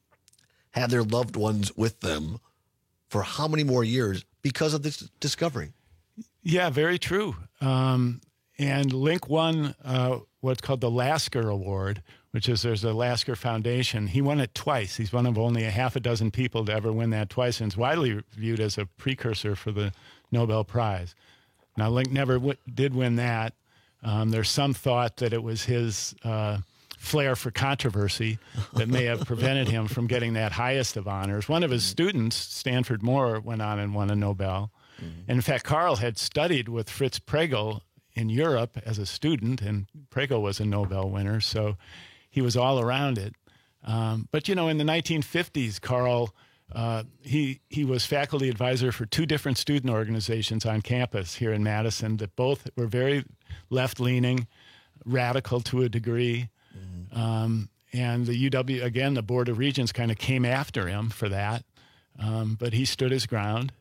had their loved ones with them for how many more years because of this discovery? Yeah, very true. Um, and Link won uh, what's called the Lasker Award, which is there's a Lasker Foundation. He won it twice. He's one of only a half a dozen people to ever win that twice, and it's widely viewed as a precursor for the Nobel Prize. Now, Link never w- did win that. Um, there's some thought that it was his uh, flair for controversy that may have prevented him from getting that highest of honors. One of his students, Stanford Moore, went on and won a Nobel. Mm-hmm. And in fact, Carl had studied with Fritz Pregel in Europe as a student, and Pregel was a Nobel winner, so he was all around it. Um, but, you know, in the nineteen fifties, Carl, uh, he, he was faculty advisor for two different student organizations on campus here in Madison that both were very left-leaning, radical to a degree. Mm-hmm. Um, and the U W, again, the Board of Regents kind of came after him for that. Um, but he stood his ground.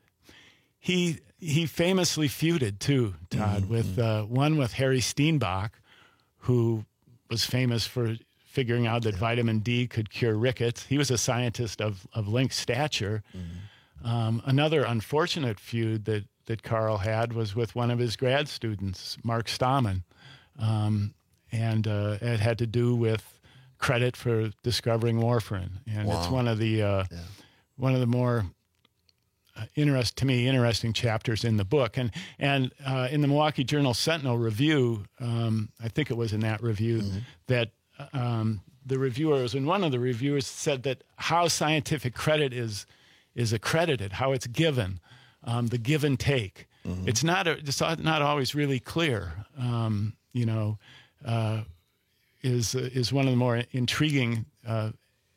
He he famously feuded, too, Todd, mm-hmm. with uh, one with Harry Steenbach, who was famous for figuring out that vitamin D could cure rickets. He was a scientist of, of lynx stature. Mm-hmm. Um, another unfortunate feud that, that Carl had was with one of his grad students, Mark Stahman. Um, and uh, it had to do with credit for discovering warfarin. And wow. it's one of the uh, yeah. one of the more uh, interest to me interesting chapters in the book. And and uh, in the Milwaukee Journal Sentinel review, um, I think it was in that review mm-hmm. that um, the reviewers and one of the reviewers said that how scientific credit is is accredited, how it's given, um, the give and take. Mm-hmm. It's not a, it's not always really clear. Um, you know. Uh, is uh, is one of the more intriguing uh,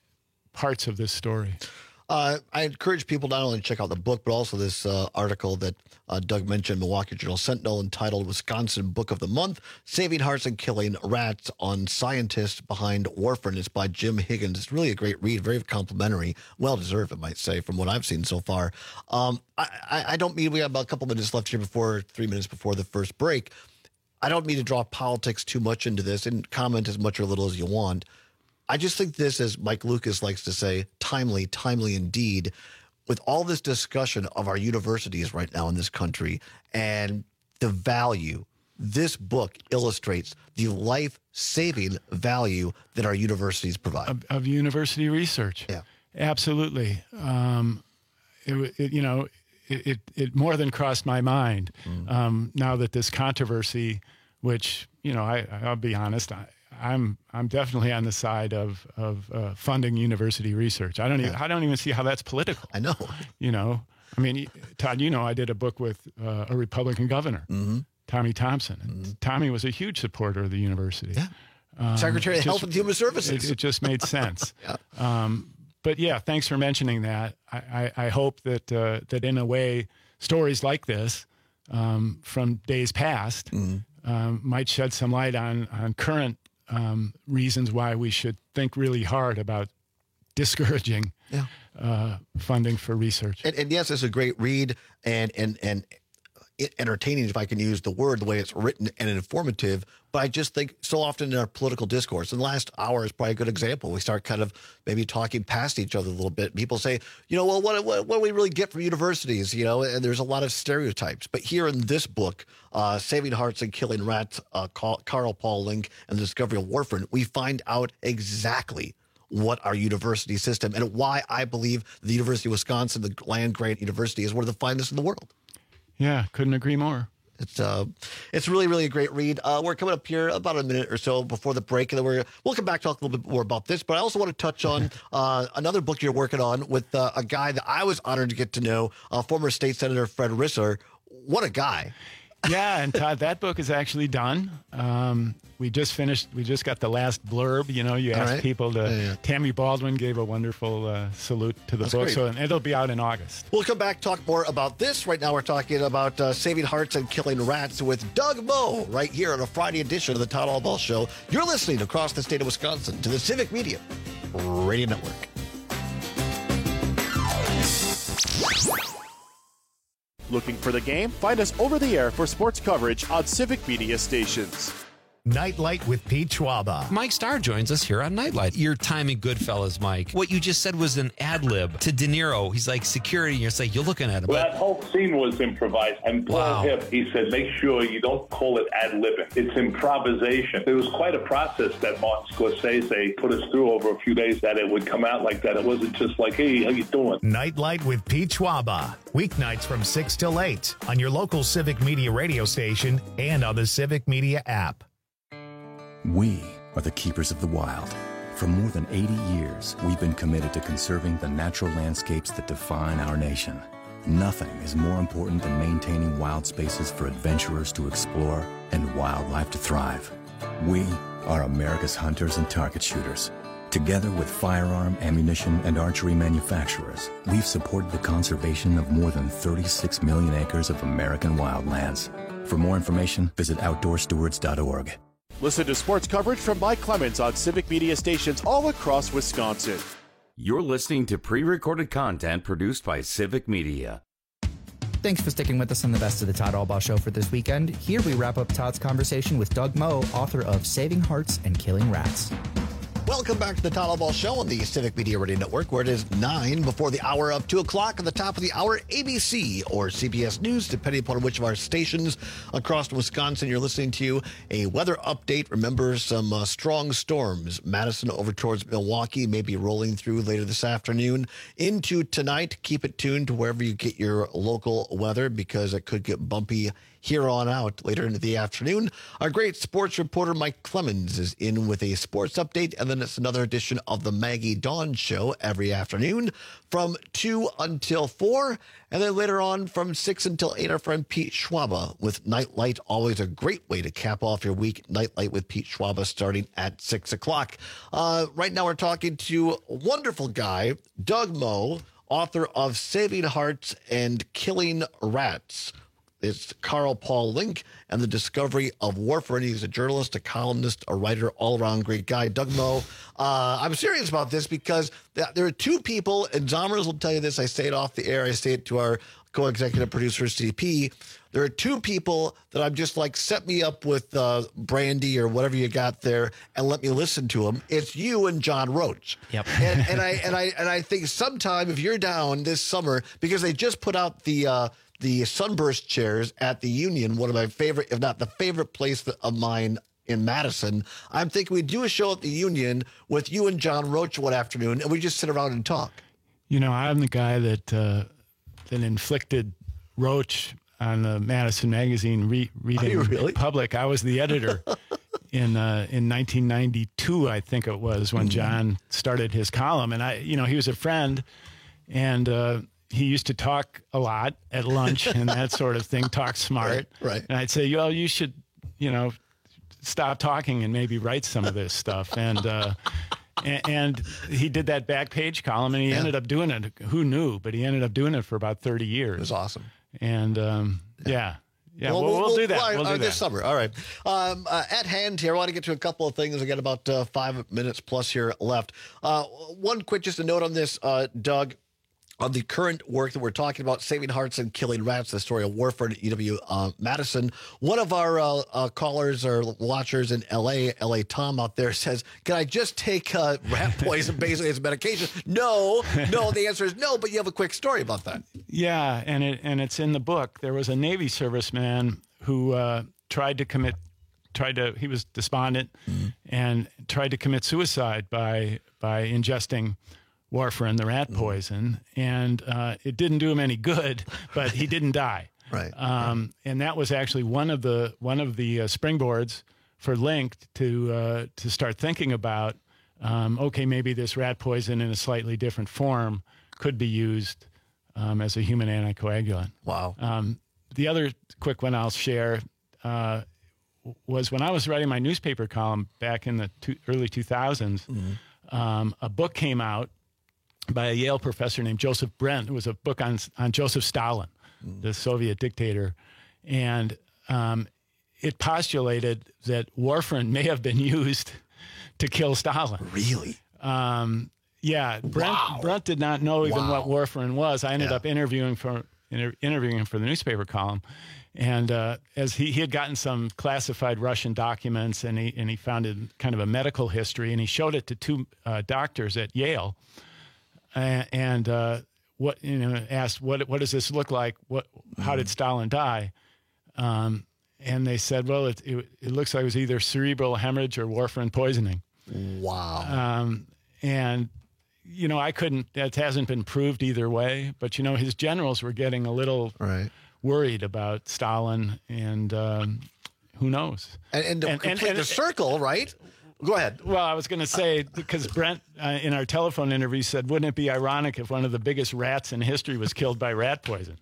parts of this story. Uh, I encourage people not only to check out the book, but also this uh, article that uh, Doug mentioned, Milwaukee Journal Sentinel, entitled Wisconsin Book of the Month, Saving Hearts and Killing Rats on Scientists Behind Warfarin. It's by Jim Higgins. It's really a great read, very complimentary, well-deserved, I might say, from what I've seen so far. Um, I, I, I don't mean, we have about a couple minutes left here before, three minutes before the first break. I don't mean to draw politics too much into this and comment as much or little as you want. I just think this, as Mike Lucas likes to say, timely, timely indeed, with all this discussion of our universities right now in this country and the value. This book illustrates the life-saving value that our universities provide. Of, of university research. Yeah. Absolutely. Um, it, it, you know, it, it, it more than crossed my mind mm. um, now that this controversy, which, you know, I, I'll be honest, I, I'm I'm definitely on the side of of uh, funding university research. I don't even I don't even see how that's political. I know. You know, I mean, Todd, you know, I did a book with uh, a Republican governor, mm-hmm. Tommy Thompson. And mm-hmm. Tommy was a huge supporter of the university. Yeah. Um, Secretary of Health and Human Services. It, it just made sense. yeah. Um, but yeah, thanks for mentioning that. I, I, I hope that uh, that in a way, stories like this um, from days past mm-hmm. um, might shed some light on on current. Um, reasons why we should think really hard about discouraging yeah. uh, funding for research. And, and yes, it's a great read and and and entertaining, if I can use the word, the way it's written, and informative. But I just think so often in our political discourse, and the last hour is probably a good example. We start kind of maybe talking past each other a little bit. People say, you know, well, what, what, what do we really get from universities? You know, and there's a lot of stereotypes. But here in this book, uh, Saving Hearts and Killing Rats, uh, Carl Paul Link and the Discovery of Warfarin, we find out exactly what our university system and why I believe the University of Wisconsin, the land-grant university, is one of the finest in the world. Yeah, couldn't agree more. It's uh, it's really, really a great read. Uh, we're coming up here about a minute or so before the break, and then we're, we'll come back to talk a little bit more about this. But I also want to touch on uh, another book you're working on with uh, a guy that I was honored to get to know, uh, former State Senator Fred Risser. What a guy. Yeah, and Todd, that book is actually done. Um, we just finished, we just got the last blurb. You know, you asked right. people to, yeah, yeah. Tammy Baldwin gave a wonderful uh, salute to the That's book, great. so and it'll be out in August. We'll come back, talk more about this. Right now we're talking about uh, Saving Hearts and Killing Rats with Doug Moe, right here on a Friday edition of the Todd Allball Show. You're listening across the state of Wisconsin to the Civic Media Radio Network. Looking for the game? Find us over the air for sports coverage on Civic Media stations. Nightlight with Pete Schwaba. Mike Starr joins us here on Nightlight. Your timing, Goodfellas, Mike. What you just said was an ad lib to De Niro. He's like security, and you're like, you're looking at him. Well, that whole scene was improvised. And Paul wow. Hipp, he said, make sure you don't call it ad libbing. It's improvisation. It was quite a process that Martin Scorsese put us through over a few days, that it would come out like that. It wasn't just like, hey, how you doing? Nightlight with Pete Schwaba. Weeknights from six till eight on your local Civic Media radio station and on the Civic Media app. We are the keepers of the wild. For more than eighty years, we've been committed to conserving the natural landscapes that define our nation. Nothing is more important than maintaining wild spaces for adventurers to explore and wildlife to thrive. We are America's hunters and target shooters, Together with firearm, ammunition, and archery manufacturers, we've supported the conservation of more than thirty-six million acres of American wildlands. For more information, visit outdoor stewards dot org. Listen to sports coverage from Mike Clemens on Civic Media stations all across Wisconsin. You're listening to pre-recorded content produced by Civic Media. Thanks for sticking with us on the Best of the Todd Albaugh Show for this weekend. Here we wrap up Todd's conversation with Doug Moe, author of Saving Hearts and Killing Rats. Welcome back to the Todd Albaugh Show on the Civic Media Radio Network, where it is nine before the hour of two o'clock. At the top of the hour, A B C or C B S News, depending upon which of our stations across Wisconsin you're listening to. A weather update. Remember, some uh, strong storms. Madison over towards Milwaukee may be rolling through later this afternoon into tonight. Keep it tuned to wherever you get your local weather, because it could get bumpy here on out later into the afternoon. Our great sports reporter Mike Clemens is in with a sports update, and then it's another edition of the Maggie Dawn Show every afternoon from two until four, and then later on from six until eight, our friend Pete Schwaba with Nightlight. Always a great way to cap off your week. Nightlight with Pete Schwaba starting at six o'clock. Uh, right now we're talking to a wonderful guy, Doug Moe, author of Saving Hearts and Killing Rats. It's Carl Paul Link and the discovery of warfarin. He's a journalist, a columnist, a writer, all-around great guy. Doug Moe, uh, I'm serious about this because there are two people, and Zomers will tell you this. I say it off the air. I say it to our co-executive producer, C P. There are two people that I'm just like, set me up with uh, Brandy or whatever you got there and let me listen to them. It's you and John Roach. Yep. And, and I and I and I think sometime if you're down this summer, because they just put out the uh, the Sunburst chairs at the Union, one of my favorite, if not the favorite place of mine in Madison. I'm thinking we do a show at the Union with you and John Roach one afternoon, and we just sit around and talk. You know, I'm the guy that uh, that inflicted Roach on the Madison Magazine re- reading really? public. I was the editor in uh, in nineteen ninety-two, I think it was, when John started his column. And I, you know, he was a friend, and uh, he used to talk a lot at lunch and that sort of thing, talk smart. Right, right. And I'd say, well, you should, you know, stop talking and maybe write some of this stuff. And uh, and, and he did that back page column, and he Yeah. ended up doing it. Who knew? But he ended up doing it for about thirty years. It was awesome. And um, yeah. Yeah, Well, we'll, we'll, we'll- do that. well, We'll uh, do this that. summer. All right. Um, uh, at hand here, I want to get to a couple of things. I got about uh, five minutes plus here left. Uh, one quick, just a note on this, uh, Doug. On the current work that we're talking about, Saving Hearts and Killing Rats, the story of warfarin at U W uh, Madison. One of our uh, uh, callers or watchers in L A, L A Tom out there says, can I just take uh, rat poison basically as medication? No, no. The answer is no, but you have a quick story about that. Yeah, and it and it's in the book. There was a Navy serviceman who uh, tried to commit, tried to. He was despondent Mm-hmm. and tried to commit suicide by by ingesting warfarin, the rat poison, and uh, it didn't do him any good. But he didn't die. Right. Um, and that was actually one of the one of the uh, springboards for Link to uh, to start thinking about. Um, okay, maybe this rat poison in a slightly different form could be used um, as a human anticoagulant. Wow. Um, the other quick one I'll share uh, was when I was writing my newspaper column back in the two, early two thousands, Mm-hmm. um, a book came out by a Yale professor named Joseph Brent. It was a book on, on Joseph Stalin, Mm. the Soviet dictator. And um, it postulated that warfarin may have been used to kill Stalin. Really? Um, yeah, Brent, Wow. Brent did not know even Wow. what warfarin was. I ended Yeah. up interviewing for inter- interviewing him for the newspaper column, and uh, as he, he had gotten some classified Russian documents, and he and he found it kind of a medical history, and he showed it to two uh, doctors at Yale, uh, and uh, what you know asked what what does this look like? What how did Stalin die? Um, and they said, well, it, it it looks like it was either cerebral hemorrhage or warfarin poisoning. Wow. Um, and, you know, I couldn't, that hasn't been proved either way, but, you know, his generals were getting a little right. worried about Stalin, and um, who knows? And, and to And- and- complete and- the circle, right? Go ahead. Well, I was going to say, because Brent uh, in our telephone interview said, wouldn't it be ironic if one of the biggest rats in history was killed by rat poison?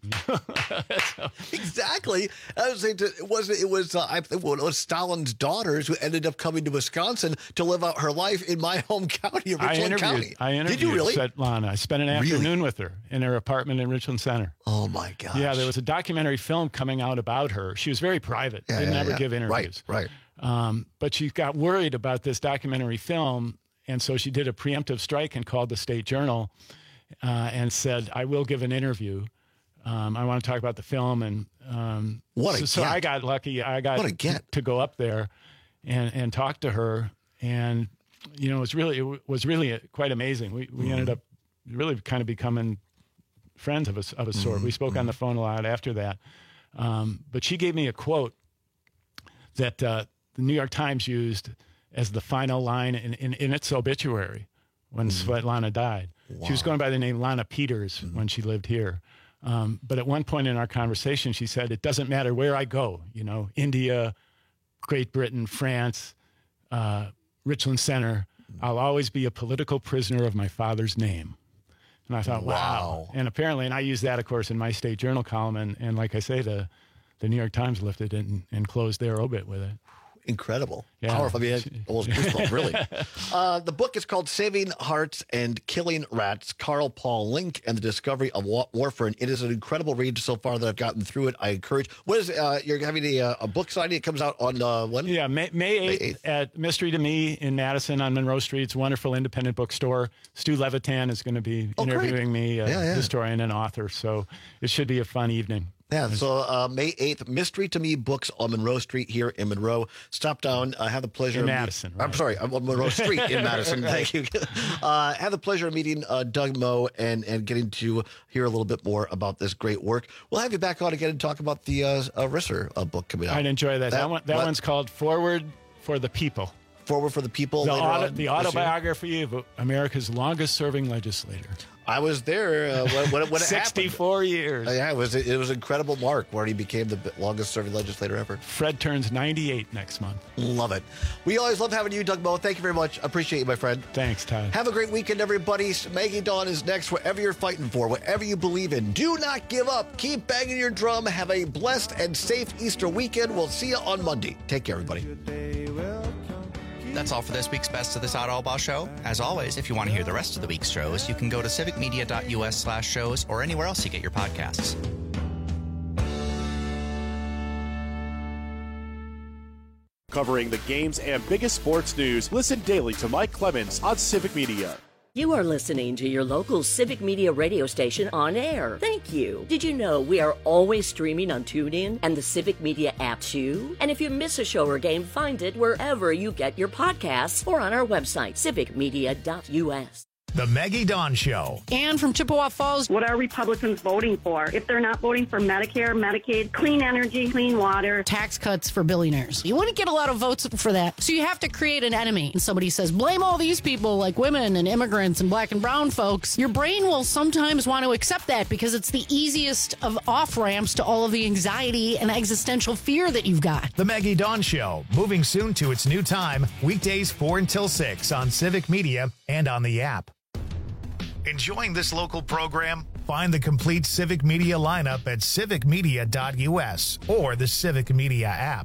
so. Exactly. I was saying to, it was it was uh, I think it was Stalin's daughters who ended up coming to Wisconsin to live out her life in my home county of Richland I interviewed, County. I interviewed Did you really? Svetlana. I spent an afternoon really? with her in her apartment in Richland Center. Oh my gosh. Yeah, there was a documentary film coming out about her. She was very private. Yeah, Didn't yeah, ever yeah. give interviews. Right, right. Um, but she got worried about this documentary film, and so she did a preemptive strike and called the State Journal uh, and said, I will give an interview. Um, I want to talk about the film. And um, what a so, so I got lucky. I got what a get. to go up there and, and talk to her. And, you know, it was really, it was really quite amazing. We, we mm-hmm. ended up really kind of becoming friends of a, of a sort. Mm-hmm. We spoke mm-hmm. on the phone a lot after that. Um, but she gave me a quote that uh, the New York Times used as the final line in, in, in its obituary when mm. Svetlana died. Wow. She was going by the name Lana Peters mm. when she lived here. Um, but at one point in our conversation, she said, it doesn't matter where I go, you know, India, Great Britain, France, uh, Richland Center, mm. I'll always be a political prisoner of my father's name. And I thought, wow. wow. And apparently, and I used that, of course, in my State Journal column. And, and like I say, the, the New York Times lifted it and, and closed their obit with it. Incredible. Yeah. Powerful. I mean, almost goosebumps, really. Uh, the book is called Saving Hearts and Killing Rats, Carl Paul Link and the Discovery of Wa- Warfarin. It is an incredible read so far that I've gotten through it. I encourage. What is uh, you're having a, uh, a book signing? It comes out on uh, when? Yeah, May, May eighth at Mystery to Me in Madison on Monroe Street. It's a wonderful independent bookstore. Stu Levitan is going to be oh, interviewing great. me, a yeah, yeah. historian and author. So it should be a fun evening. Yeah, so uh, May eighth, Mystery to Me Books on Monroe Street here in Monroe. Stop down. Uh, have the pleasure in of Madison. Right. I'm sorry, I'm on Monroe Street in Madison. Right. Thank you. Uh, have the pleasure of meeting uh, Doug Moe and, and getting to hear a little bit more about this great work. We'll have you back on again and talk about the uh, uh, Risser uh, book coming out. I'd enjoy that. That, that, one, that one's called Forward for the People. Forward for the People. The, later auto, on the autobiography of America's longest-serving legislator. I was there uh, when, when, when it sixty-four happened. years. Uh, yeah, it was it was an incredible mark where he became the longest-serving legislator ever. Fred turns ninety-eight next month. Love it. We always love having you, Doug Moe. Thank you very much. Appreciate you, my friend. Thanks, Todd. Have a great weekend, everybody. Maggie Dawn is next. Whatever you're fighting for, whatever you believe in, do not give up. Keep banging your drum. Have a blessed and safe Easter weekend. We'll see you on Monday. Take care, everybody. That's all for this week's Best of the Todd Albaugh Show. As always, if you want to hear the rest of the week's shows, you can go to civicmedia.us slash shows or anywhere else you get your podcasts. Covering the games and biggest sports news, listen daily to Mike Clemens on Civic Media. You are listening to your local Civic Media radio station on air. Thank you. Did you know we are always streaming on TuneIn and the Civic Media app too? And if you miss a show or game, find it wherever you get your podcasts or on our website, civic media dot u s. The Maggie Dawn Show. Ann from Chippewa Falls. What are Republicans voting for? If they're not voting for Medicare, Medicaid, clean energy, clean water. Tax cuts for billionaires. You wouldn't get a lot of votes for that. So you have to create an enemy. And somebody says, blame all these people like women and immigrants and black and brown folks. Your brain will sometimes want to accept that because it's the easiest of off-ramps to all of the anxiety and existential fear that you've got. The Maggie Dawn Show, moving soon to its new time, weekdays four until six on Civic Media and on the app. Enjoying this local program? Find the complete Civic Media lineup at civic media dot u s or the Civic Media app.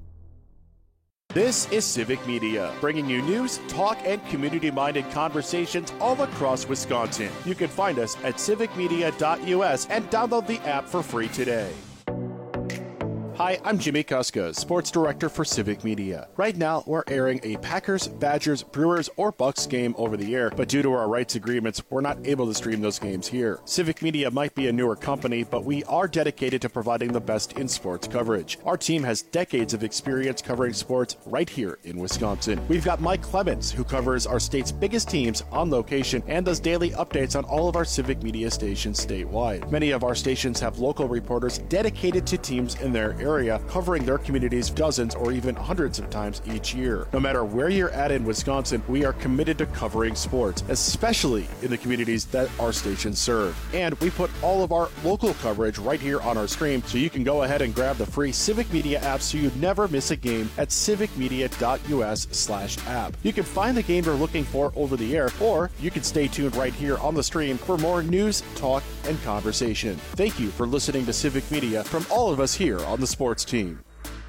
This is Civic Media, bringing you news, talk, and community-minded conversations all across Wisconsin. You can find us at civic media dot u s and download the app for free today. Hi, I'm Jimmy Kuska, Sports Director for Civic Media. Right now, we're airing a Packers, Badgers, Brewers, or Bucks game over the air, but due to our rights agreements, we're not able to stream those games here. Civic Media might be a newer company, but we are dedicated to providing the best in sports coverage. Our team has decades of experience covering sports right here in Wisconsin. We've got Mike Clemens, who covers our state's biggest teams on location and does daily updates on all of our Civic Media stations statewide. Many of our stations have local reporters dedicated to teams in their area. area, covering their communities dozens or even hundreds of times each year. No matter where you're at in Wisconsin, we are committed to covering sports, especially in the communities that our stations serve. And we put all of our local coverage right here on our stream, so you can go ahead and grab the free Civic Media app so you never miss a game at civicmedia.us slash app. You can find the game you're looking for over the air, or you can stay tuned right here on the stream for more news, talk, and conversation. Thank you for listening to Civic Media from all of us here on the sports team.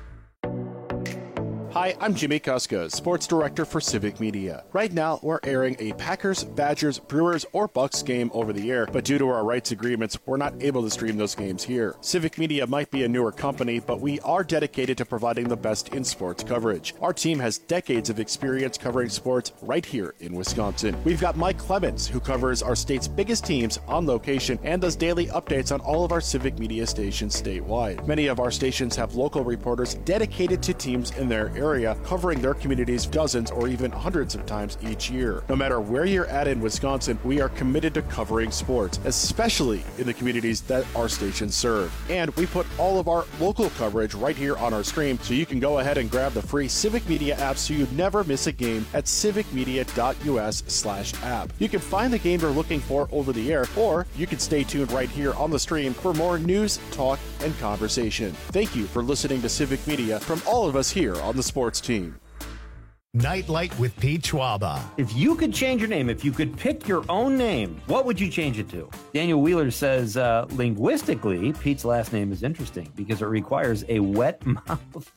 Hi, I'm Jimmy Kuska, Sports Director for Civic Media. Right now, we're airing a Packers, Badgers, Brewers, or Bucks game over the air, but due to our rights agreements, we're not able to stream those games here. Civic Media might be a newer company, but we are dedicated to providing the best in sports coverage. Our team has decades of experience covering sports right here in Wisconsin. We've got Mike Clemens, who covers our state's biggest teams on location and does daily updates on all of our Civic Media stations statewide. Many of our stations have local reporters dedicated to teams in their area. area, covering their communities dozens or even hundreds of times each year. No matter where you're at in Wisconsin, we are committed to covering sports, especially in the communities that our stations serve. And we put all of our local coverage right here on our stream, so you can go ahead and grab the free Civic Media app so you never miss a game at civicmedia.us slash app. You can find the game you're looking for over the air, or you can stay tuned right here on the stream for more news, talk, and conversation. Thank you for listening to Civic Media from all of us here on the sports team. Nightlight with Pete Schwaba. If you could change your name, if you could pick your own name, what would you change it to? Daniel Wheeler says, uh, linguistically, Pete's last name is interesting because it requires a wet mouth.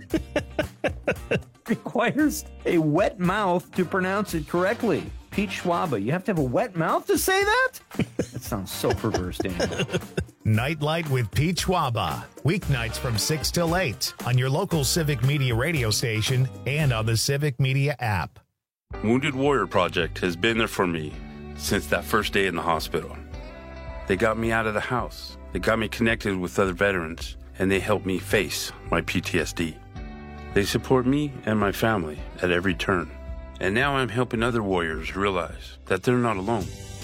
requires a wet mouth to pronounce it correctly. Pete Schwaba, you have to have a wet mouth to say that? That sounds so perverse, Daniel. Nightlight with Pete Schwaba. Weeknights from six till eight on your local Civic Media radio station and on the Civic Media app. Wounded Warrior Project has been there for me since that first day in the hospital. They got me out of the house. They got me connected with other veterans, and they helped me face my P T S D. They support me and my family at every turn. And now I'm helping other warriors realize that they're not alone.